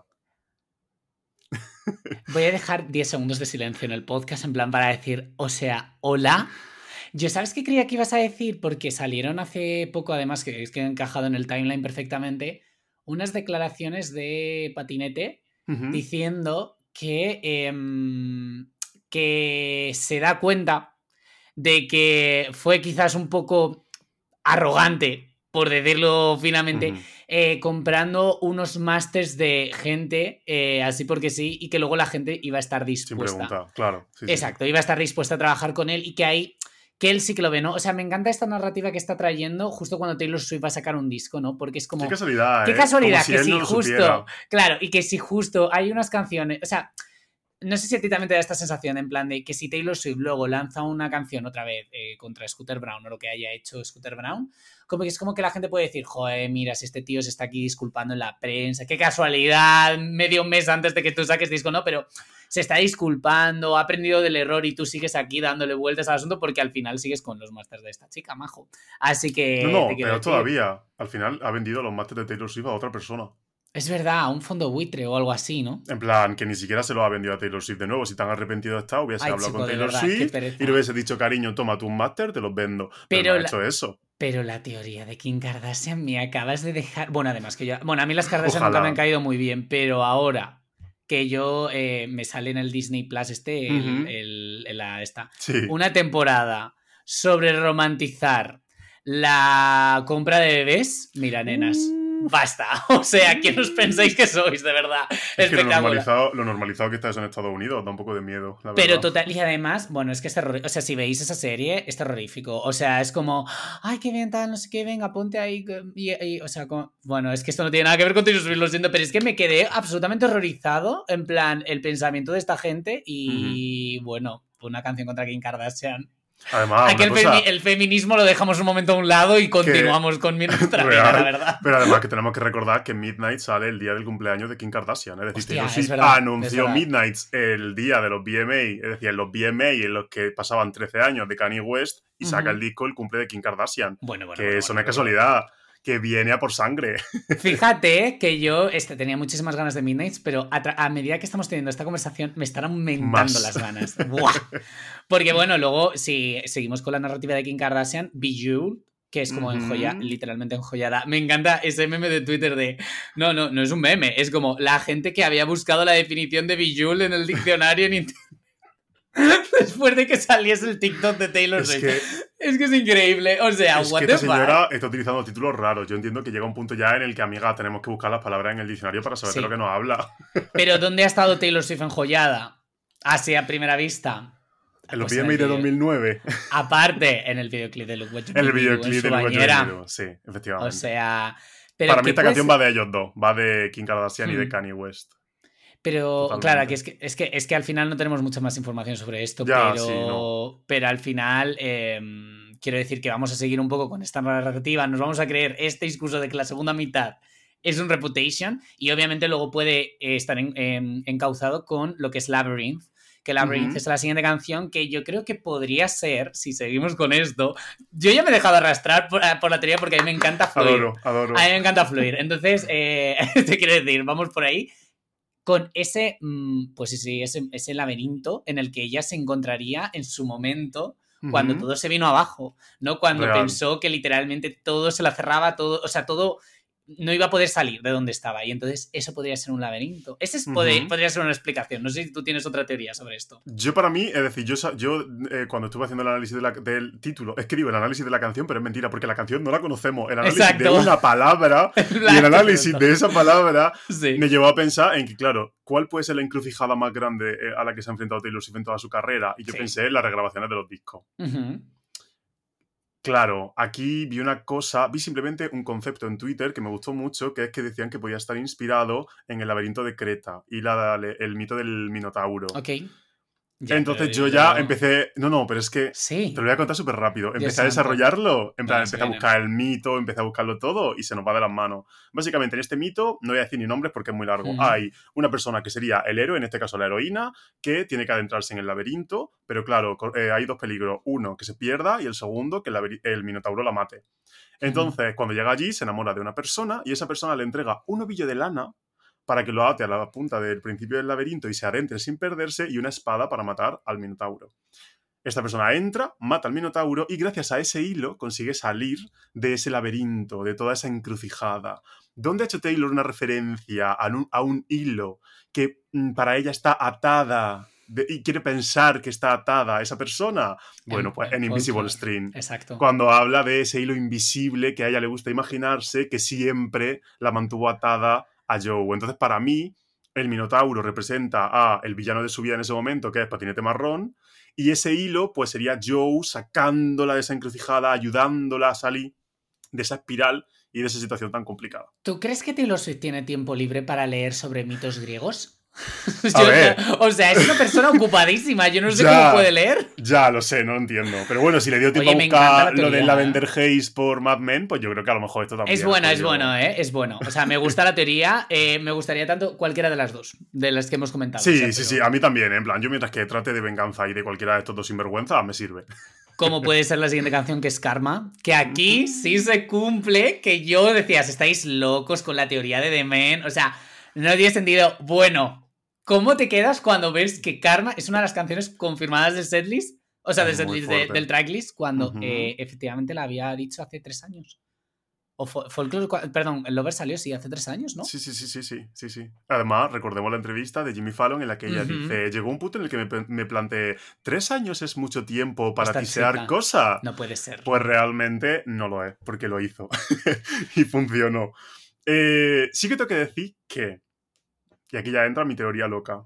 Voy a dejar diez segundos de silencio en el podcast en plan para decir, o sea, hola. Yo, ¿sabes qué creía que ibas a decir? Porque salieron hace poco, además, que es que han encajado en el timeline perfectamente, unas declaraciones de Patinete uh-huh. diciendo que... Eh, que se da cuenta de que fue quizás un poco arrogante, por decirlo finamente, uh-huh. eh, comprando unos másters de gente, eh, así porque sí, y que luego la gente iba a estar dispuesta.
Sin preguntar, claro. Sí,
Exacto,
sí.
iba a estar dispuesta a trabajar con él y que ahí... que él sí que lo ve, ¿no? O sea, me encanta esta narrativa que está trayendo justo cuando Taylor Swift va a sacar un disco, ¿no? Porque es como...
Qué casualidad,
Qué
¿eh?
casualidad,
como si
que
él
sí,
no lo
justo...
supiera.
Claro, y que si justo hay unas canciones... O sea... No sé si a ti también te da esta sensación en plan de que si Taylor Swift luego lanza una canción otra vez eh, contra Scooter Braun o lo que haya hecho Scooter Braun, como que es como que la gente puede decir, joder, mira, si este tío se está aquí disculpando en la prensa, qué casualidad, medio mes antes de que tú saques disco, ¿no? Pero se está disculpando, ha aprendido del error y tú sigues aquí dándole vueltas al asunto porque al final sigues con los masters de esta chica, majo. Así que...
No, no,
te
pero
decir,
todavía, al final ha vendido los masters de Taylor Swift a otra persona.
Es verdad, a un fondo buitre o algo así, ¿no?
En plan, que ni siquiera se lo ha vendido a Taylor Swift de nuevo. Si tan arrepentido está, hubiese
Ay,
hablado
chico,
con Taylor
verdad,
Swift y le hubiese dicho, cariño, toma tu máster, te los vendo. Pero, pero no ha hecho eso.
Pero la teoría de Kim Kardashian me acabas de dejar... Bueno, además que yo... Bueno, a mí las Kardashian Ojalá. nunca me han caído muy bien, pero ahora que yo eh, me sale en el Disney Plus este, el, uh-huh. el, el, la, esta,
sí.
una temporada sobre romantizar la compra de bebés, mira, nenas... Uh. Basta, o sea, ¿quién os pensáis que sois, de verdad?
Es que lo normalizado, lo normalizado que está eso en Estados Unidos da un poco de miedo, la verdad.
Pero total, y además, bueno, es que es terrorífico, o sea, si veis esa serie, es terrorífico, o sea, es como, ay, qué bien tal, no sé qué, venga, ponte ahí, y, y, o sea, como... bueno, es que esto no tiene nada que ver con Taylor Swift, lo siento, pero es que me quedé absolutamente horrorizado, en plan, el pensamiento de esta gente y, uh-huh. bueno, una canción contra Kim Kardashian...
Además,
Aquí el,
cosa
femi- el feminismo lo dejamos un momento a un lado y continuamos con nuestra vida, la verdad.
Pero además que tenemos que recordar que Midnight sale el día del cumpleaños de Kim Kardashian. Es decir,
Hostia,
Taylor Swift
verdad,
anunció Midnight el día de los V M A, es decir, en los V M A en los que pasaban trece años de Kanye West y saca uh-huh. el disco el cumple de Kim Kardashian.
Bueno, bueno,
que
bueno,
eso
bueno,
no es casualidad. Que viene a por sangre.
Fíjate que yo este, tenía muchísimas ganas de Midnights, pero a, tra- a medida que estamos teniendo esta conversación me están aumentando
Más.
las ganas. ¡Buah! Porque bueno, luego si seguimos con la narrativa de Kim Kardashian, Bejeweled, que es como uh-huh. enjolla, literalmente enjollada. Me encanta ese meme de Twitter de... No, no, no es un meme, es como la gente que había buscado la definición de Bejeweled en el diccionario en internet. Después de que saliese el TikTok de Taylor
es
Swift.
Que,
es que es increíble. O sea,
es
what
que
the
esta señora está utilizando títulos raros. Yo entiendo que llega un punto ya en el que, amiga, tenemos que buscar las palabras en el diccionario para saber sí. de lo que nos habla.
Pero ¿dónde ha estado Taylor Swift enjollada? Así a primera vista.
En los pues V M A de dos mil nueve.
Aparte, en el videoclip de Look What You
En el
Made Me Do,
videoclip de Look What You Made Me Do, sí, efectivamente.
O sea... Pero
para mí esta
puedes...
canción va de ellos dos, va de Kim Kardashian hmm. y de Kanye West.
Pero, Totalmente. claro, que es, que, es, que, es que al final no tenemos mucha más información sobre esto,
ya,
pero,
sí, no.
pero al final eh, quiero decir que vamos a seguir un poco con esta narrativa, nos vamos a creer este discurso de que la segunda mitad es un Reputation y obviamente luego puede eh, estar en, en, encauzado con lo que es Labyrinth, que Labyrinth uh-huh. es la siguiente canción que yo creo que podría ser, si seguimos con esto, yo ya me he dejado arrastrar por, por la teoría porque a mí me encanta fluir.
Adoro, adoro.
A mí me encanta fluir. Entonces, eh, te quiero decir, vamos por ahí con ese, pues sí, sí, ese, ese laberinto en el que ella se encontraría en su momento cuando uh-huh. todo se vino abajo, ¿no? Cuando Real. pensó que literalmente todo se la cerraba, todo, o sea, todo... no iba a poder salir de donde estaba y entonces eso podría ser un laberinto. Ese es, uh-huh. podría, podría ser una explicación. No sé si tú tienes otra teoría sobre esto.
Yo para mí, es decir, yo, yo eh, cuando estuve haciendo el análisis de la, del título, escribo el análisis de la canción, pero es mentira porque la canción no la conocemos. El análisis Exacto. de una palabra y el análisis de esa palabra sí. me llevó a pensar en que, claro, ¿cuál puede ser la encrucijada más grande a la que se ha enfrentado Taylor Swift en toda su carrera? Y yo sí. pensé en las regrabaciones de los discos.
Uh-huh.
Claro, aquí vi una cosa, vi simplemente un concepto en Twitter que me gustó mucho, que es que decían que podía estar inspirado en el laberinto de Creta y la, el mito del Minotauro.
Ok.
Ya, Entonces yo ya no... empecé... No, no, pero es que
sí.
te lo voy a contar súper rápido. Empecé
Dios
a desarrollarlo, en plan,
no,
empecé a buscar el mito, empecé a buscarlo todo y se nos va de las manos. Básicamente en este mito, no voy a decir ni nombres porque es muy largo, mm. hay una persona que sería el héroe, en este caso la heroína, que tiene que adentrarse en el laberinto, pero claro, eh, hay dos peligros. Uno, que se pierda y el segundo, que el, el Minotauro la mate. Entonces, mm. cuando llega allí, se enamora de una persona y esa persona le entrega un ovillo de lana para que lo ate a la punta del principio del laberinto y se adentre sin perderse, y una espada para matar al Minotauro. Esta persona entra, mata al Minotauro y gracias a ese hilo consigue salir de ese laberinto, de toda esa encrucijada. ¿Dónde ha hecho Taylor una referencia a un, a un hilo que mm, para ella está atada de, y quiere pensar que está atada a esa persona? Bueno, pues en Invisible String.
Exacto.
Cuando habla de ese hilo invisible que a ella le gusta imaginarse, que siempre la mantuvo atada a Joe. Entonces, para mí, el Minotauro representa a el villano de su vida en ese momento, que es Patinete Marrón, y ese hilo, pues, sería Joe sacándola de esa encrucijada, ayudándola a salir de esa espiral y de esa situación tan complicada.
¿Tú crees que Taylor Swift tiene tiempo libre para leer sobre mitos griegos?
A
Yo,
ver.
O sea, es una persona ocupadísima. Yo no sé
ya,
cómo puede leer.
Ya, lo sé, no entiendo. Pero bueno, si le dio tiempo
Oye,
a buscar
teoría,
lo de Lavender
¿eh?
Haze por Mad Men, pues yo creo que a lo mejor esto también.
Es bueno, es bueno, ¿eh? Es bueno. O sea, me gusta la teoría. Eh, me gustaría tanto cualquiera de las dos, de las que hemos comentado.
Sí,
o sea,
sí,
pero...
sí. A mí también, ¿eh? En plan, yo mientras que trate de venganza y de cualquiera de estos dos sinvergüenza, me sirve.
Como puede ser la siguiente canción, que es Karma, que aquí sí se cumple, que yo decías, estáis locos con la teoría de The Man. O sea, no tiene sentido. Bueno, ¿cómo te quedas cuando ves que Karma es una de las canciones confirmadas del setlist? O sea, del setlist de, del tracklist, cuando uh-huh. eh, efectivamente la había dicho hace tres años. O Folklore, perdón, el Lover salió, sí, hace tres años, ¿no?
Sí, sí, sí, sí, sí, sí, sí. Además, recordemos la entrevista de Jimmy Fallon en la que ella uh-huh. dice, llegó un punto en el que me, me planteé, ¿tres años es mucho tiempo para Estar tisear cosas?
No puede ser.
Pues realmente no lo es, porque lo hizo. Y funcionó. Eh, sí que tengo que decir que, y aquí ya entra mi teoría loca,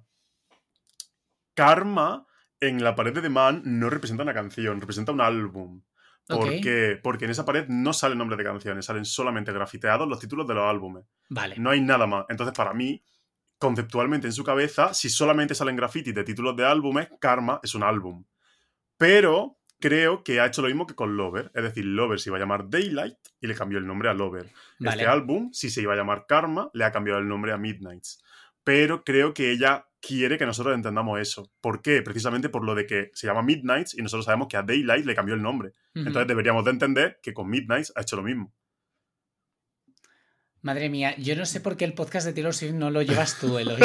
Karma en la pared de The Man no representa una canción, representa un álbum. ¿Por
okay.
qué? Porque en esa pared no salen nombres de canciones, salen solamente grafiteados los títulos de los álbumes.
Vale.
No hay nada más. Entonces, para mí, conceptualmente en su cabeza, si solamente salen grafitis de títulos de álbumes, Karma es un álbum. Pero creo que ha hecho lo mismo que con Lover. Es decir, Lover se iba a llamar Daylight y le cambió el nombre a Lover.
Vale.
Este álbum, si se iba a llamar Karma, le ha cambiado el nombre a Midnights. Pero creo que ella quiere que nosotros entendamos eso. ¿Por qué? Precisamente por lo de que se llama Midnights y nosotros sabemos que a Daylight le cambió el nombre. Uh-huh. Entonces deberíamos de entender que con Midnights ha hecho lo mismo.
Madre mía, yo no sé por qué el podcast de Taylor Swift no lo llevas tú, Eloy.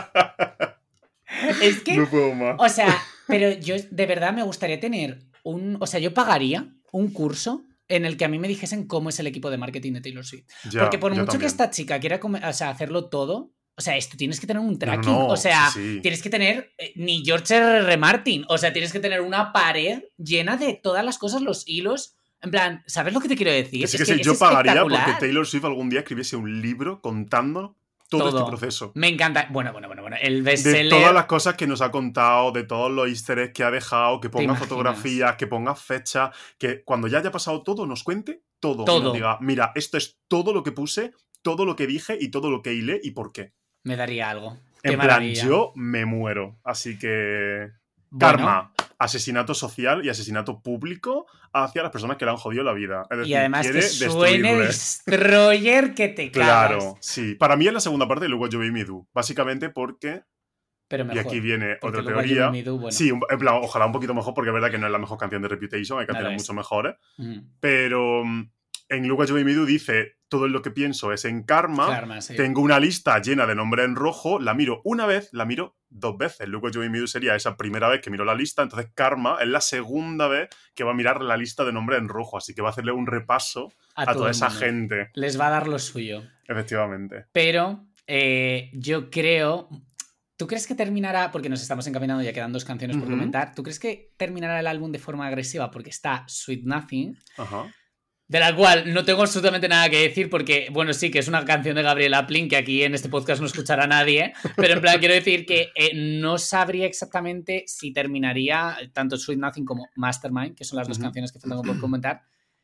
Es que...
No puedo más.
O sea, pero yo de verdad me gustaría tener un... O sea, yo pagaría un curso en el que a mí me dijesen cómo es el equipo de marketing de Taylor Swift.
Ya,
porque por mucho
también.
que esta chica quiera come... o sea, hacerlo todo... O sea, esto tienes que tener un tracking.
No, no,
o sea,
sí, sí.
tienes que tener eh, ni George R R. Martin. O sea, tienes que tener una pared llena de todas las cosas, los hilos. En plan, ¿sabes lo que te quiero decir?
Que sí,
es
que
que
sí, yo
es
pagaría porque Taylor Swift algún día escribiese un libro contando todo,
todo.
este proceso.
Me encanta. Bueno, bueno, bueno, bueno. El bestseller...
De todas las cosas que nos ha contado, de todos los easter eggs que ha dejado, que ponga fotografías, que ponga fechas, que cuando ya haya pasado todo, nos cuente todo.
Todo.
Y nos diga, mira, esto es todo lo que puse, todo lo que dije y todo lo que hilé y por qué.
Me daría algo.
En
Qué
plan,
maravilla.
yo me muero. Así que...
Bueno.
Karma, asesinato social y asesinato público hacia las personas que le han jodido la vida. Es decir,
y además
quiere
que suene
destruirle.
Destroyer que te cagas.
Claro, sí. Para mí es la segunda parte de Look What You Made Me Do. Básicamente porque...
Pero mejor,
y aquí viene otra
Look
teoría.
What You Made Me Do, bueno.
Sí, en plan, ojalá un poquito mejor porque es verdad que no es la mejor canción de Reputation, hay canciones mucho mejores.
Mm.
Pero en Look What You Made Me Do dice, todo lo que pienso es en karma.
Karma, sí.
Tengo una lista llena de nombres en rojo, la miro una vez, la miro dos veces. Look What You Made Me Do sería esa primera vez que miro la lista, entonces karma es la segunda vez que va a mirar la lista de nombres en rojo, así que va a hacerle un repaso a, a toda esa gente.
Les va a dar lo suyo.
Efectivamente.
Pero eh, yo creo... ¿Tú crees que terminará, porque nos estamos encaminando, ya quedan dos canciones por uh-huh. comentar, ¿tú crees que terminará el álbum de forma agresiva? Porque está Sweet Nothing,
uh-huh.
de la cual no tengo absolutamente nada que decir porque, bueno, sí, que es una canción de Gabriel Aplin, que aquí en este podcast no escuchará nadie, pero en plan quiero decir que eh, no sabría exactamente si terminaría tanto Sweet Nothing como Mastermind, que son las uh-huh. dos canciones que faltan por comentar,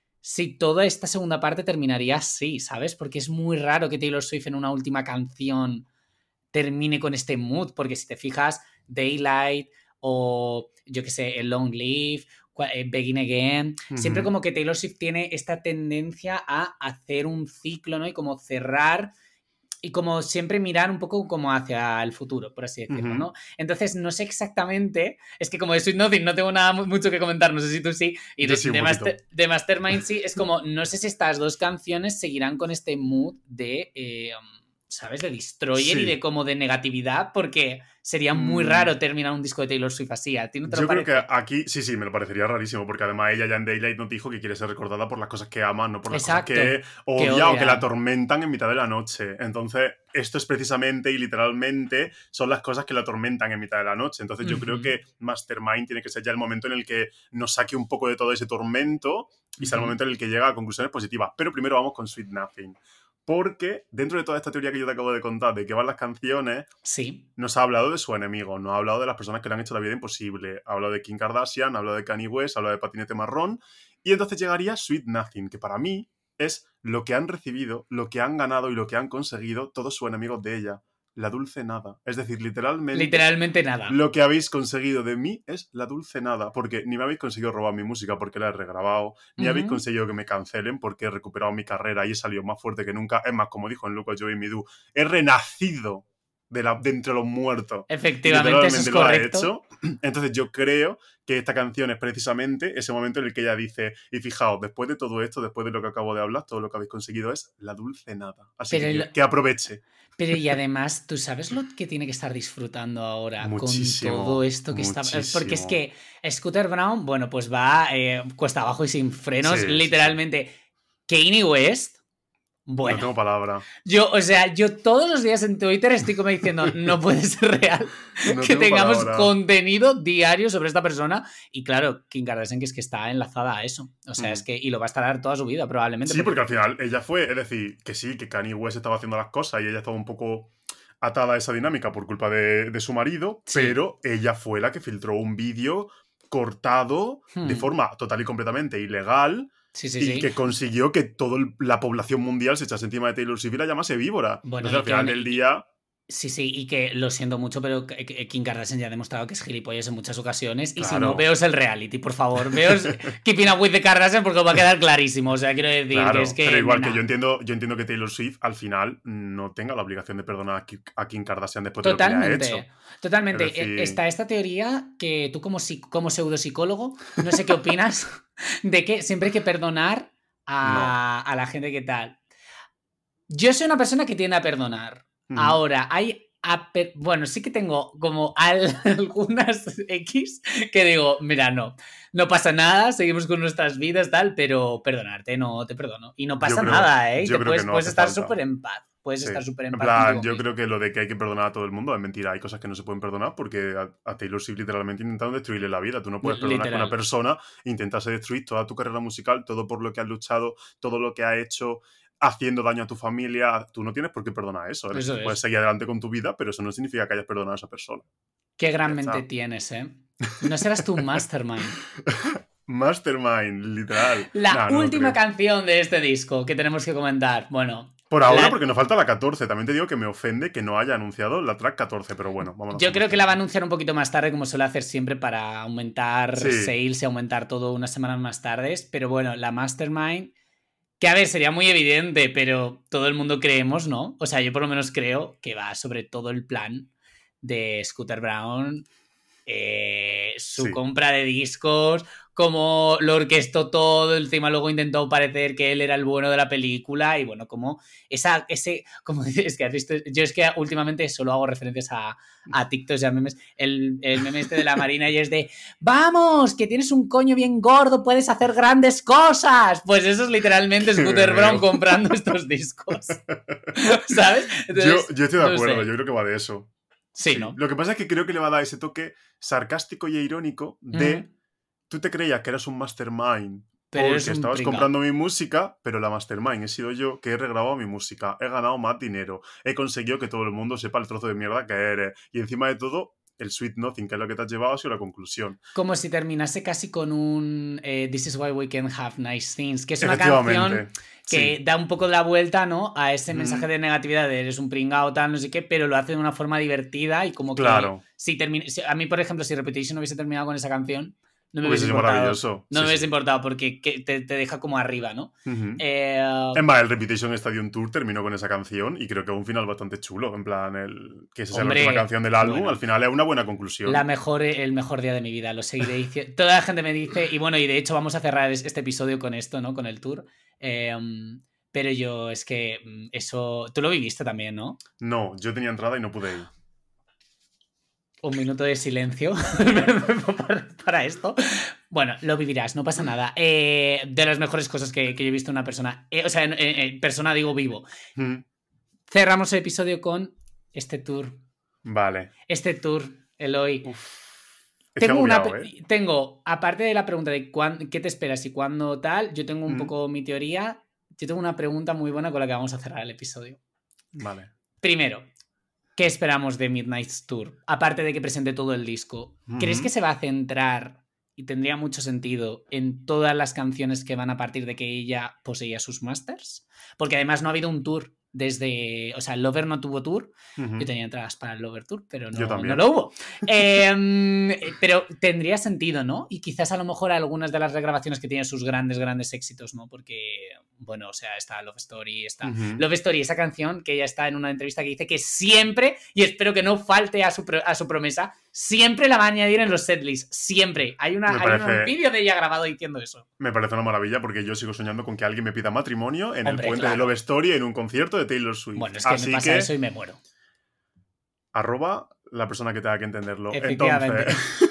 si toda esta segunda parte terminaría así, ¿sabes? Porque es muy raro que Taylor Swift en una última canción... termine con este mood, porque si te fijas, Daylight o yo que sé, el Long Live, Begin Again, uh-huh. siempre como que Taylor Swift tiene esta tendencia a hacer un ciclo, ¿no? Y como cerrar y como siempre mirar un poco como hacia el futuro, por así decirlo, uh-huh. ¿no? Entonces no sé exactamente, es que como de Sweet Nothing no tengo nada mucho que comentar, no sé si tú sí, y de,
sí,
de, Master, de Mastermind sí, es como, no sé si estas dos canciones seguirán con este mood de... Eh, ¿sabes? De Destroyer sí. y de como de negatividad, porque sería muy mm. raro terminar un disco de Taylor Swift así. ¿A ti no te
Yo
lo parece?
creo que aquí, sí, sí, me lo parecería rarísimo, porque además ella ya en Daylight nos dijo que quiere ser recordada por las cosas que ama, no por las
Exacto.
cosas que odia, que odia o que la atormentan en mitad de la noche. Entonces, esto es precisamente y literalmente son las cosas que la atormentan en mitad de la noche. Entonces, yo uh-huh. creo que Mastermind tiene que ser ya el momento en el que nos saque un poco de todo ese tormento y uh-huh. sea el momento en el que llega a conclusiones positivas. Pero primero vamos con Sweet Nothing. Porque dentro de toda esta teoría que yo te acabo de contar de que van las canciones,
sí.
nos ha hablado de su enemigo, nos ha hablado de las personas que le han hecho la vida imposible, ha hablado de Kim Kardashian, ha hablado de Kanye West, ha hablado de Patinete Marrón, y entonces llegaría Sweet Nothing, que para mí es lo que han recibido, lo que han ganado y lo que han conseguido todos sus enemigos de ella. La dulce nada. Es decir, literalmente...
Literalmente nada.
Lo que habéis conseguido de mí es la dulce nada. Porque ni me habéis conseguido robar mi música porque la he regrabado. Ni uh-huh. habéis conseguido que me cancelen porque he recuperado mi carrera y he salido más fuerte que nunca. Es más, como dijo en Look What You Made Me Do, he renacido de, la, de entre los muertos.
Efectivamente, eso es correcto.
Lo ha hecho. Entonces yo creo que esta canción es precisamente ese momento en el que ella dice, y fijaos, después de todo esto, después de lo que acabo de hablar, todo lo que habéis conseguido es la dulce nada. Así Pero que, el... que aproveche.
Pero y además, ¿tú sabes lo que tiene que estar disfrutando ahora
muchísimo,
con todo esto que
muchísimo.
está...? Porque es que Scooter Braun, bueno, pues va eh, cuesta abajo y sin frenos, sí, literalmente. Sí, sí. Kanye West, bueno.
No tengo palabra.
Yo, o sea, yo todos los días en Twitter estoy como diciendo, no puede ser real no que tengamos palabra. contenido diario sobre esta persona. Y claro, Kim Kardashian que es que está enlazada a eso. O sea, mm. es que... Y lo va a estar toda su vida, probablemente.
Sí, porque... porque al final ella fue... Es decir, que sí, que Kanye West estaba haciendo las cosas y ella estaba un poco atada a esa dinámica por culpa de, de su marido, sí. pero ella fue la que filtró un vídeo cortado hmm. de forma total y completamente ilegal.
Sí, sí,
y
sí.
que consiguió que toda la población mundial se echase encima de Taylor Swift y la llamase víbora.
Bueno,
Entonces, al final del día...
Sí, sí, y que lo siento mucho, pero Kim Kardashian ya ha demostrado que es gilipollas en muchas ocasiones. Y claro. si no, veos el reality, por favor. Veos Keeping Up with the Kardashian porque os va a quedar clarísimo. O sea, quiero decir
claro,
que es que...
Pero igual nena. que yo entiendo, yo entiendo que Taylor Swift al final no tenga la obligación de perdonar a Kim Kardashian después
totalmente,
de lo que le ha hecho.
Totalmente.
Decir...
Está esta teoría que tú como, como pseudopsicólogo, no sé qué opinas, de que siempre hay que perdonar a, no. a la gente que tal. Yo soy una persona que tiende a perdonar. Mm. Ahora, hay... Per... Bueno, sí que tengo como al... algunas X que digo, mira, no, no pasa nada, seguimos con nuestras vidas, tal, pero perdonarte, no te perdono. Y no pasa
creo,
nada, ¿eh? Y te puedes,
no
puedes estar súper en paz. Puedes
sí.
estar súper en paz.
En plan, yo creo que lo de que hay que perdonar a todo el mundo es mentira. Hay cosas que no se pueden perdonar porque a, a Taylor Swift literalmente intentaron destruirle la vida. Tú no puedes perdonar Literal. que una persona intentase destruir toda tu carrera musical, todo por lo que has luchado, todo lo que ha hecho haciendo daño a tu familia, tú no tienes por qué perdonar eso.
Eso
Tú
es.
puedes seguir adelante con tu vida, pero eso no significa que hayas perdonado a esa persona.
Qué gran
Ya
mente
está.
tienes, ¿eh? No serás tú un mastermind.
Mastermind, literal.
La
Nah, no lo
última
creo.
canción de este disco que tenemos que comentar. Bueno,
Por ahora,
la-
porque nos falta la catorce. También te digo que me ofende que no haya anunciado la track catorce, pero bueno, vámonos.
yo
con
creo
esto.
que la va a anunciar un poquito más tarde, como suele hacer siempre, para aumentar
Sí.
sales y aumentar todo unas semanas más tardes. Pero bueno, la Mastermind, que a ver, sería muy evidente, pero todo el mundo creemos, ¿no? O sea, yo por lo menos creo que va sobre todo el plan de Scooter Braun, eh, su
Sí.
compra de discos, como lo orquestó todo, encima luego intentó parecer que él era el bueno de la película, y bueno, como esa, ese, como dices, que has visto, yo es que últimamente solo hago referencias a, a TikToks y a memes, el, el meme este de la Marina y es de, ¡vamos, que tienes un coño bien gordo, puedes hacer grandes cosas! Pues eso es literalmente Scooter Braun comprando estos discos, ¿sabes? Entonces,
yo, yo estoy de
no
acuerdo,
sé.
yo creo que va de eso.
Sí,
Sí.
¿no?
Lo que pasa es que creo que le va a dar ese toque sarcástico y irónico de
Ujú.
tú te creías que eras un mastermind
Pero eres
porque
un
estabas
pringao.
comprando mi música, pero la mastermind he sido yo que he regrabado mi música, he ganado más dinero, he conseguido que todo el mundo sepa el trozo de mierda que eres y encima de todo el Sweet Nothing, que es lo que te has llevado, ha sido la conclusión.
Como si terminase casi con un eh, This is why we can have nice things, que es una
Efectivamente,
canción que
sí.
da un poco la vuelta, ¿no? A ese
Mm,
mensaje de negatividad de eres un pringao, tal, no sé qué, pero lo hace de una forma divertida y como que
claro,
si termina, si- a mí, por ejemplo, si Repetition hubiese terminado con esa canción, no me
hubiese
hubiese
sido
importado.
maravilloso.
No
Sí,
me hubiese
sí.
importado porque que te, te deja como arriba, ¿no?
Ujú.
Eh,
Es más, el Repetition Stadium Tour terminó con esa canción y creo que es un final bastante chulo. En plan, el, que esa sea la
Hombre,
última canción del álbum,
bueno.
al final es una buena conclusión.
La mejor, el mejor día de mi vida, lo seguiré diciendo. Toda la gente me dice, y bueno, y de hecho vamos a cerrar este episodio con esto, ¿no? Con el tour. Eh, pero yo, es que eso. Tú lo viviste también, ¿no?
No, yo tenía entrada y no pude ir.
Un minuto de silencio para, para esto. Bueno, lo vivirás, no pasa nada. Eh, de las mejores cosas que, que yo he visto en una persona. Eh, o sea, en, en, en persona digo vivo.
Mm.
Cerramos el episodio con este tour.
Vale.
Este tour, Eloy.
Uf. Estoy
Tengo una.
agobiado, ¿eh?
Tengo, aparte de la pregunta de cuán, qué te esperas y cuándo tal, yo tengo un
Mm.
poco mi teoría. Yo tengo una pregunta muy buena con la que vamos a cerrar el episodio.
Vale.
Primero, ¿qué esperamos de Midnight's Tour? Aparte de que presente todo el disco.
Mm-hmm.
¿Crees que se va a centrar, y tendría mucho sentido, en todas las canciones que van a partir de que ella poseía sus masters? Porque además no ha habido un tour desde... O sea, el Lover no tuvo tour.
Mm-hmm.
Yo tenía entradas para el Lover Tour, pero
Yo
no,
también.
no lo hubo. Eh, pero tendría sentido, ¿no? Y quizás a lo mejor algunas de las regrabaciones que tienen sus grandes, grandes éxitos, ¿no? Porque, bueno, o sea, está Love Story, está...
Mm-hmm.
Love Story, esa canción que ella está en una entrevista que dice que siempre, y espero que no falte a su, pro- a su promesa, siempre la va a añadir en los setlists. Siempre. Hay, una,
Me
hay
parece-
un vídeo de ella grabado diciendo eso.
Me parece una maravilla porque yo sigo soñando con que alguien me pida matrimonio en
Hombre,
el puente
claro.
de Love Story en un concierto de Taylor Swift.
Bueno, es que
Así
me pasa
que,
eso y me muero.
arroba la persona que tenga que entenderlo.
Efectivamente.
Entonces,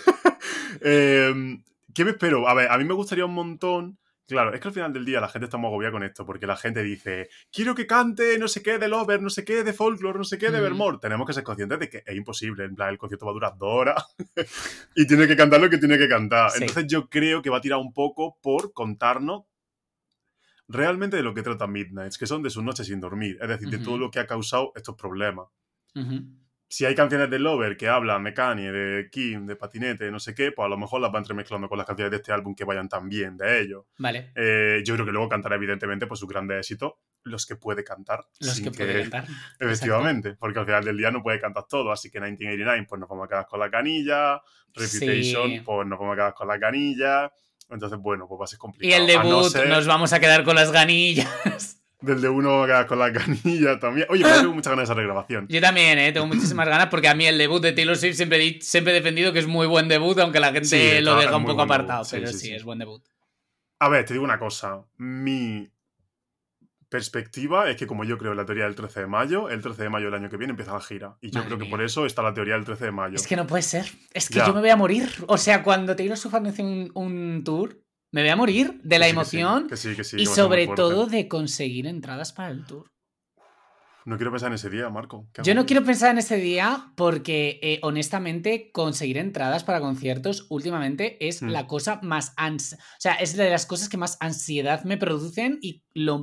eh, ¿qué me espero? A ver, a mí me gustaría un montón... Claro, es que al final del día la gente está muy agobiada con esto, porque la gente dice, quiero que cante no sé qué de Lover, no sé qué de Folklore, no sé qué de
Mm.
Evermore. Tenemos que ser conscientes de que es imposible, en plan, el concierto va a durar dos horas y tiene que cantar lo que tiene que cantar.
Sí.
Entonces yo creo que va a tirar un poco por contarnos realmente de lo que trata Midnights, que son de sus noches sin dormir, es decir, de
Ujú.
todo lo que ha causado estos problemas.
Ujú.
Si hay canciones de Lover que hablan de Kanye, de Kim, de patinete, no sé qué, pues a lo mejor las va entremezclando con las canciones de este álbum que vayan tan bien de ellos.
Vale.
Eh, yo creo que luego cantará evidentemente pues sus grandes éxitos, los que puede cantar.
Los
sin
que puede cantar.
Efectivamente, Exacto. Porque al final del día no puede cantar todo, así que mil novecientos ochenta y nueve pues nos vamos a quedar con la canilla, Reputation
Sí.
pues nos vamos a quedar con la canilla, entonces bueno, pues va a ser
Y
complicado.
el debut,
A no ser...
nos vamos a quedar con las ganillas.
Del de uno vamos a quedar con la canilla también. Oye, pues tengo muchas ganas de esa regrabación.
Yo también, ¿eh? Tengo muchísimas ganas porque a mí el debut de Taylor Swift siempre, he- siempre he defendido que es muy buen debut, aunque la gente
Sí,
lo
está-
deja
es
un
muy
poco
buen
apartado,
debut. Sí,
pero
sí,
sí,
sí.
es buen debut.
A ver, te digo una cosa. Mi perspectiva es que como yo creo en la teoría del trece de mayo, el trece de mayo del año que viene empieza la gira. Y yo
Madre
creo que
mía.
por eso está la teoría del trece de mayo.
Es que no puede ser. Es que
Ya.
yo me voy a morir. O sea, cuando Taylor Swift anuncie un, un tour, me voy a morir de la
Que sí, que sí,
emoción
que sí, que sí,
y
que va a ser muy
sobre
fuerte.
todo de conseguir entradas para el tour.
No quiero pensar en ese día, Marco. ¿Qué
Yo
hago?
no quiero pensar en ese día porque, eh, honestamente, conseguir entradas para conciertos últimamente es
Mm.
la cosa más ans... O sea, es de las cosas que más ansiedad me producen y lo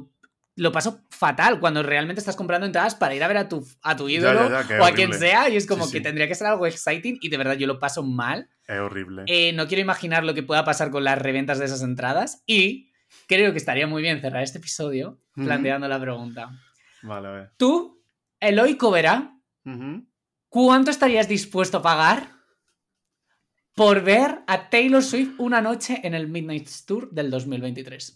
lo paso fatal cuando realmente estás comprando entradas para ir a ver a tu, a tu ídolo
ya, ya, ya,
o a
horrible.
quien sea y es como
sí,
que
sí.
tendría que ser algo exciting y de verdad yo lo paso mal.
Es horrible.
Eh, no quiero imaginar lo que pueda pasar con las reventas de esas entradas y creo que estaría muy bien cerrar este episodio uh-huh. planteando la pregunta.
Vale, a ver.
Tú, Eloy Covera,
uh-huh.
¿cuánto estarías dispuesto a pagar por ver a Taylor Swift una noche en el Midnight Tour del dos mil veintitrés?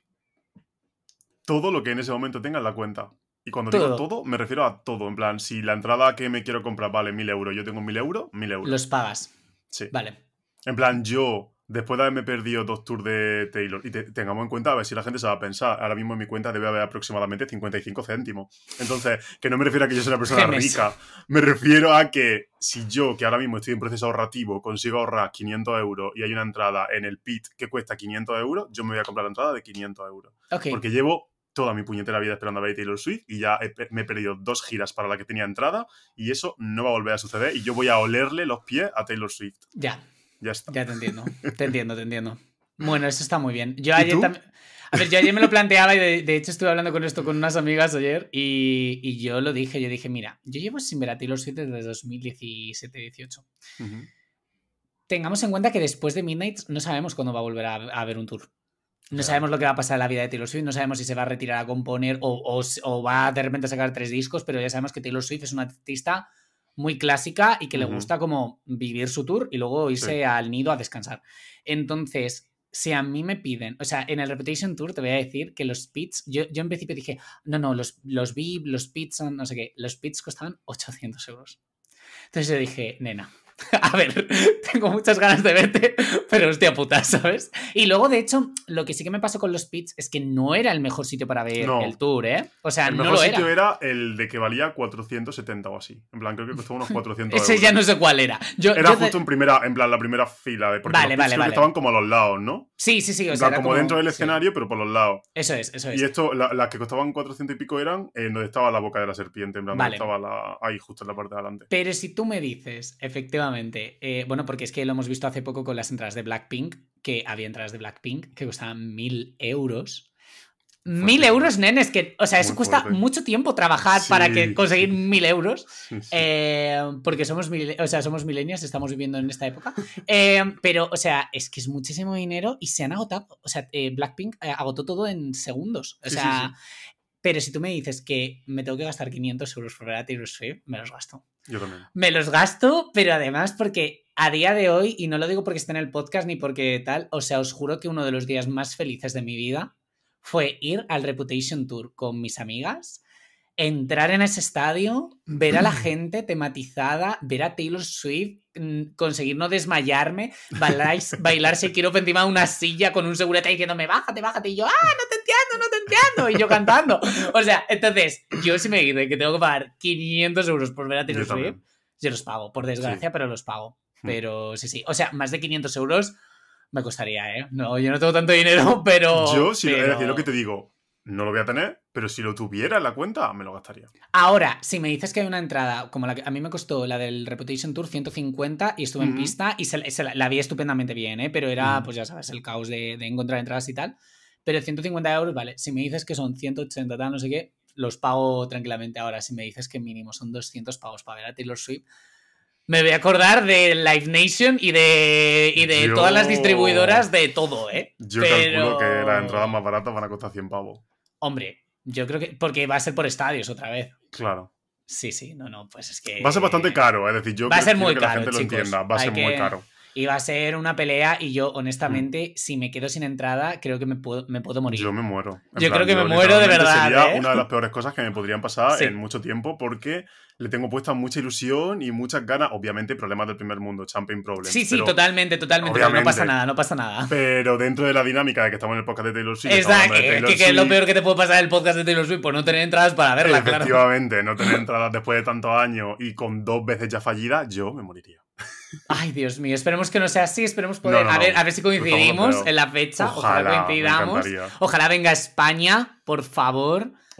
Todo lo que en ese momento tenga en la cuenta. Y cuando
todo.
digo todo, me refiero a todo. En plan, si la entrada que me quiero comprar vale mil euros, yo tengo mil euros, mil euros.
Los pagas.
Sí.
Vale.
En plan, yo, después de haberme perdido dos tours de Taylor, y te, tengamos en cuenta, a ver si la gente se va a pensar, ahora mismo en mi cuenta debe haber aproximadamente cincuenta y cinco céntimos. Entonces, que no me refiero a que yo sea una persona
Gemes.
rica, me refiero a que si yo, que ahora mismo estoy en proceso ahorrativo, consigo ahorrar quinientos euros y hay una entrada en el pit que cuesta quinientos euros, yo me voy a comprar la entrada de quinientos euros.
Okay.
Porque llevo toda mi puñetera vida esperando a ver a Taylor Swift y ya he, me he perdido dos giras para la que tenía entrada y eso no va a volver a suceder y yo voy a olerle los pies a Taylor Swift.
Ya.
Ya está.
Ya te entiendo. Te entiendo, te entiendo. Bueno, eso está muy bien. Yo ayer también... A ver, yo ayer me lo planteaba y de, de hecho estuve hablando con esto con unas amigas ayer y, y yo lo dije, yo dije, mira, yo llevo sin ver a Taylor Swift desde dos mil diecisiete dieciocho. Uh-huh. Tengamos en cuenta que después de Midnight no sabemos cuándo va a volver a, a ver un tour. No claro. sabemos lo que va a pasar en la vida de Taylor Swift, no sabemos si se va a retirar a componer o, o, o va de repente a sacar tres discos, pero ya sabemos que Taylor Swift es una artista muy clásica y que uh-huh. le gusta como vivir su tour y luego irse sí. al nido a descansar. Entonces, si a mí me piden, o sea, en el Reputation Tour te voy a decir que los pits, yo, yo en principio dije, no, no, los, los V I P, los pits son, no sé qué, los pits costaban ochocientos euros. Entonces yo dije, nena, a ver, tengo muchas ganas de verte, pero hostia puta, ¿sabes? Y luego, de hecho, lo que sí que me pasó con los pits es que no era el mejor sitio para ver no. el tour, ¿eh? O sea,
el
no
mejor
lo
sitio
era.
era el de que valía cuatrocientos setenta o así. En plan, creo que costaba unos cuatrocientos
Ese
euros.
ya no sé cuál era. Yo,
era
yo
justo
te...
en primera, en plan, la primera fila. De, porque
vale,
los
vale,
creo
vale.
que estaban como a los lados, ¿no?
Sí, sí, sí. O
en
sea,
plan, como,
como
dentro del escenario,
sí.
pero por los lados.
Eso es, eso es.
Y esto, las la que costaban cuatrocientos y pico eran eh, donde estaba la boca de la serpiente. En plan,
vale.
donde estaba la, ahí, justo en la parte de adelante.
Pero si tú me dices, efectivamente, eh, bueno, porque es que lo hemos visto hace poco con las entradas de Blackpink, que había entradas de Blackpink que costaban mil euros. Fuerte. Mil euros, nenes, que, o sea, eso Muy cuesta fuerte. mucho tiempo trabajar sí, para que conseguir sí. mil euros. Sí, sí. Eh, porque somos, o sea, somos millennials, estamos viviendo en esta época. Eh, pero, o sea, es que es muchísimo dinero y se han agotado. O sea, eh, Blackpink eh, agotó todo en segundos. O sí, sea, sí, sí. Pero si tú me dices que me tengo que gastar quinientos euros por ver a Taylor Swift, me los gasto.
Yo también.
Me los gasto, pero además porque a día de hoy, y no lo digo porque esté en el podcast ni porque tal, o sea, os juro que uno de los días más felices de mi vida fue ir al Reputation Tour con mis amigas, entrar en ese estadio, ver a la gente tematizada, ver a Taylor Swift, conseguir no desmayarme, bailar, bailar si quiero encima de una silla con un segurata diciéndome bájate, bájate, y yo, ah, no te entiendo, no te entiendo, y yo cantando. O sea, entonces, yo si me dice que tengo que pagar quinientos euros por ver a Taylor yo Swift, también. Yo los pago, por desgracia, sí. pero los pago. Pero sí, sí, o sea, más de quinientos euros me costaría, ¿eh? No, yo no tengo tanto dinero, pero...
Yo, si
pero...
es decir, lo que te digo, no lo voy a tener, pero si lo tuviera en la cuenta, me lo gastaría.
Ahora, si me dices que hay una entrada, como la que a mí me costó la del Reputation Tour, ciento cincuenta, y estuve uh-huh. en pista, y se, se la, la vi estupendamente bien, ¿eh? Pero era, uh-huh. pues ya sabes, el caos de, de encontrar entradas y tal. Pero ciento cincuenta euros, vale. Si me dices que son ciento ochenta, tal, no sé qué, los pago tranquilamente. Ahora, si me dices que mínimo son doscientos pavos para ver a Taylor Swift, me voy a acordar de Live Nation y de, y de yo... todas las distribuidoras de todo, ¿eh?
Yo
Pero...
calculo que las entradas más baratas van a costar cien pavos.
Hombre, yo creo que... Porque va a ser por estadios otra vez.
Claro.
Sí, sí, no, no, pues es que...
Va a ser bastante caro, es decir, yo
va a ser
quiero
muy
que
caro,
la gente
chicos.
lo entienda. Va a
Hay
ser
que...
muy caro.
Y va a ser una pelea y yo, honestamente, mm. si me quedo sin entrada, creo que me puedo, me puedo morir.
Yo me muero. En
yo
plan,
creo que
yo
me muero de verdad.
Sería
¿eh?
una de las peores cosas que me podrían pasar
sí.
en mucho tiempo porque le tengo puesta mucha ilusión y muchas ganas. Obviamente, problemas del primer mundo, champagne problems.
Sí, sí, totalmente, totalmente. Pero no pasa nada, no pasa nada.
Pero dentro de la dinámica de que estamos en el podcast de Taylor Swift.
Exacto, que, que, que es lo peor que te puede pasar en el podcast de Taylor Swift, por no tener entradas para verla,
Efectivamente,
claro.
no tener entradas después de tantos años y con dos veces ya fallida, yo me moriría.
Ay, Dios mío, esperemos que no sea así, esperemos poder...
No, no,
a, ver,
no.
a ver si coincidimos en la fecha, ojalá, ojalá coincidamos. Ojalá venga a España, por favor.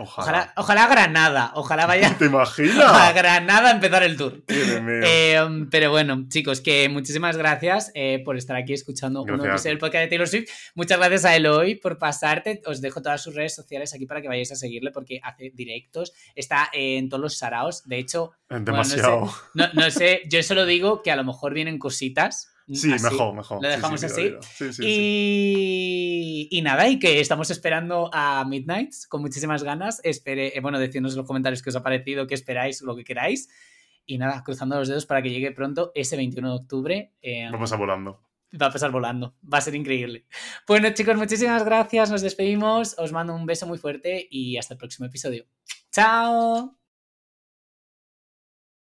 Ojalá.
Ojalá, ojalá Granada, ojalá vaya
¿Te imaginas?
a Granada a empezar el tour.
Eh,
pero bueno, chicos, que muchísimas gracias eh, por estar aquí escuchando un nuevo episodio del podcast de Taylor Swift. Muchas gracias a Eloy por pasarte. Os dejo todas sus redes sociales aquí para que vayáis a seguirle porque hace directos. Está eh, en todos los saraos. De hecho,
demasiado.
Bueno, no, sé, no, no sé, yo solo digo que a lo mejor vienen cositas.
Sí,
así,
mejor, mejor.
Lo dejamos
sí, sí,
así.
mira, mira. Sí, sí,
y...
sí.
y nada, y que estamos esperando a Midnights con muchísimas ganas. Espere, bueno, decidnos en los comentarios qué os ha parecido, qué esperáis, lo que queráis. Y nada, cruzando los dedos para que llegue pronto ese veintiuno de octubre. Eh,
Va a pasar volando.
Va a pasar volando. Va a ser increíble. Bueno, chicos, muchísimas gracias. Nos despedimos. Os mando un beso muy fuerte y hasta el próximo episodio. ¡Chao!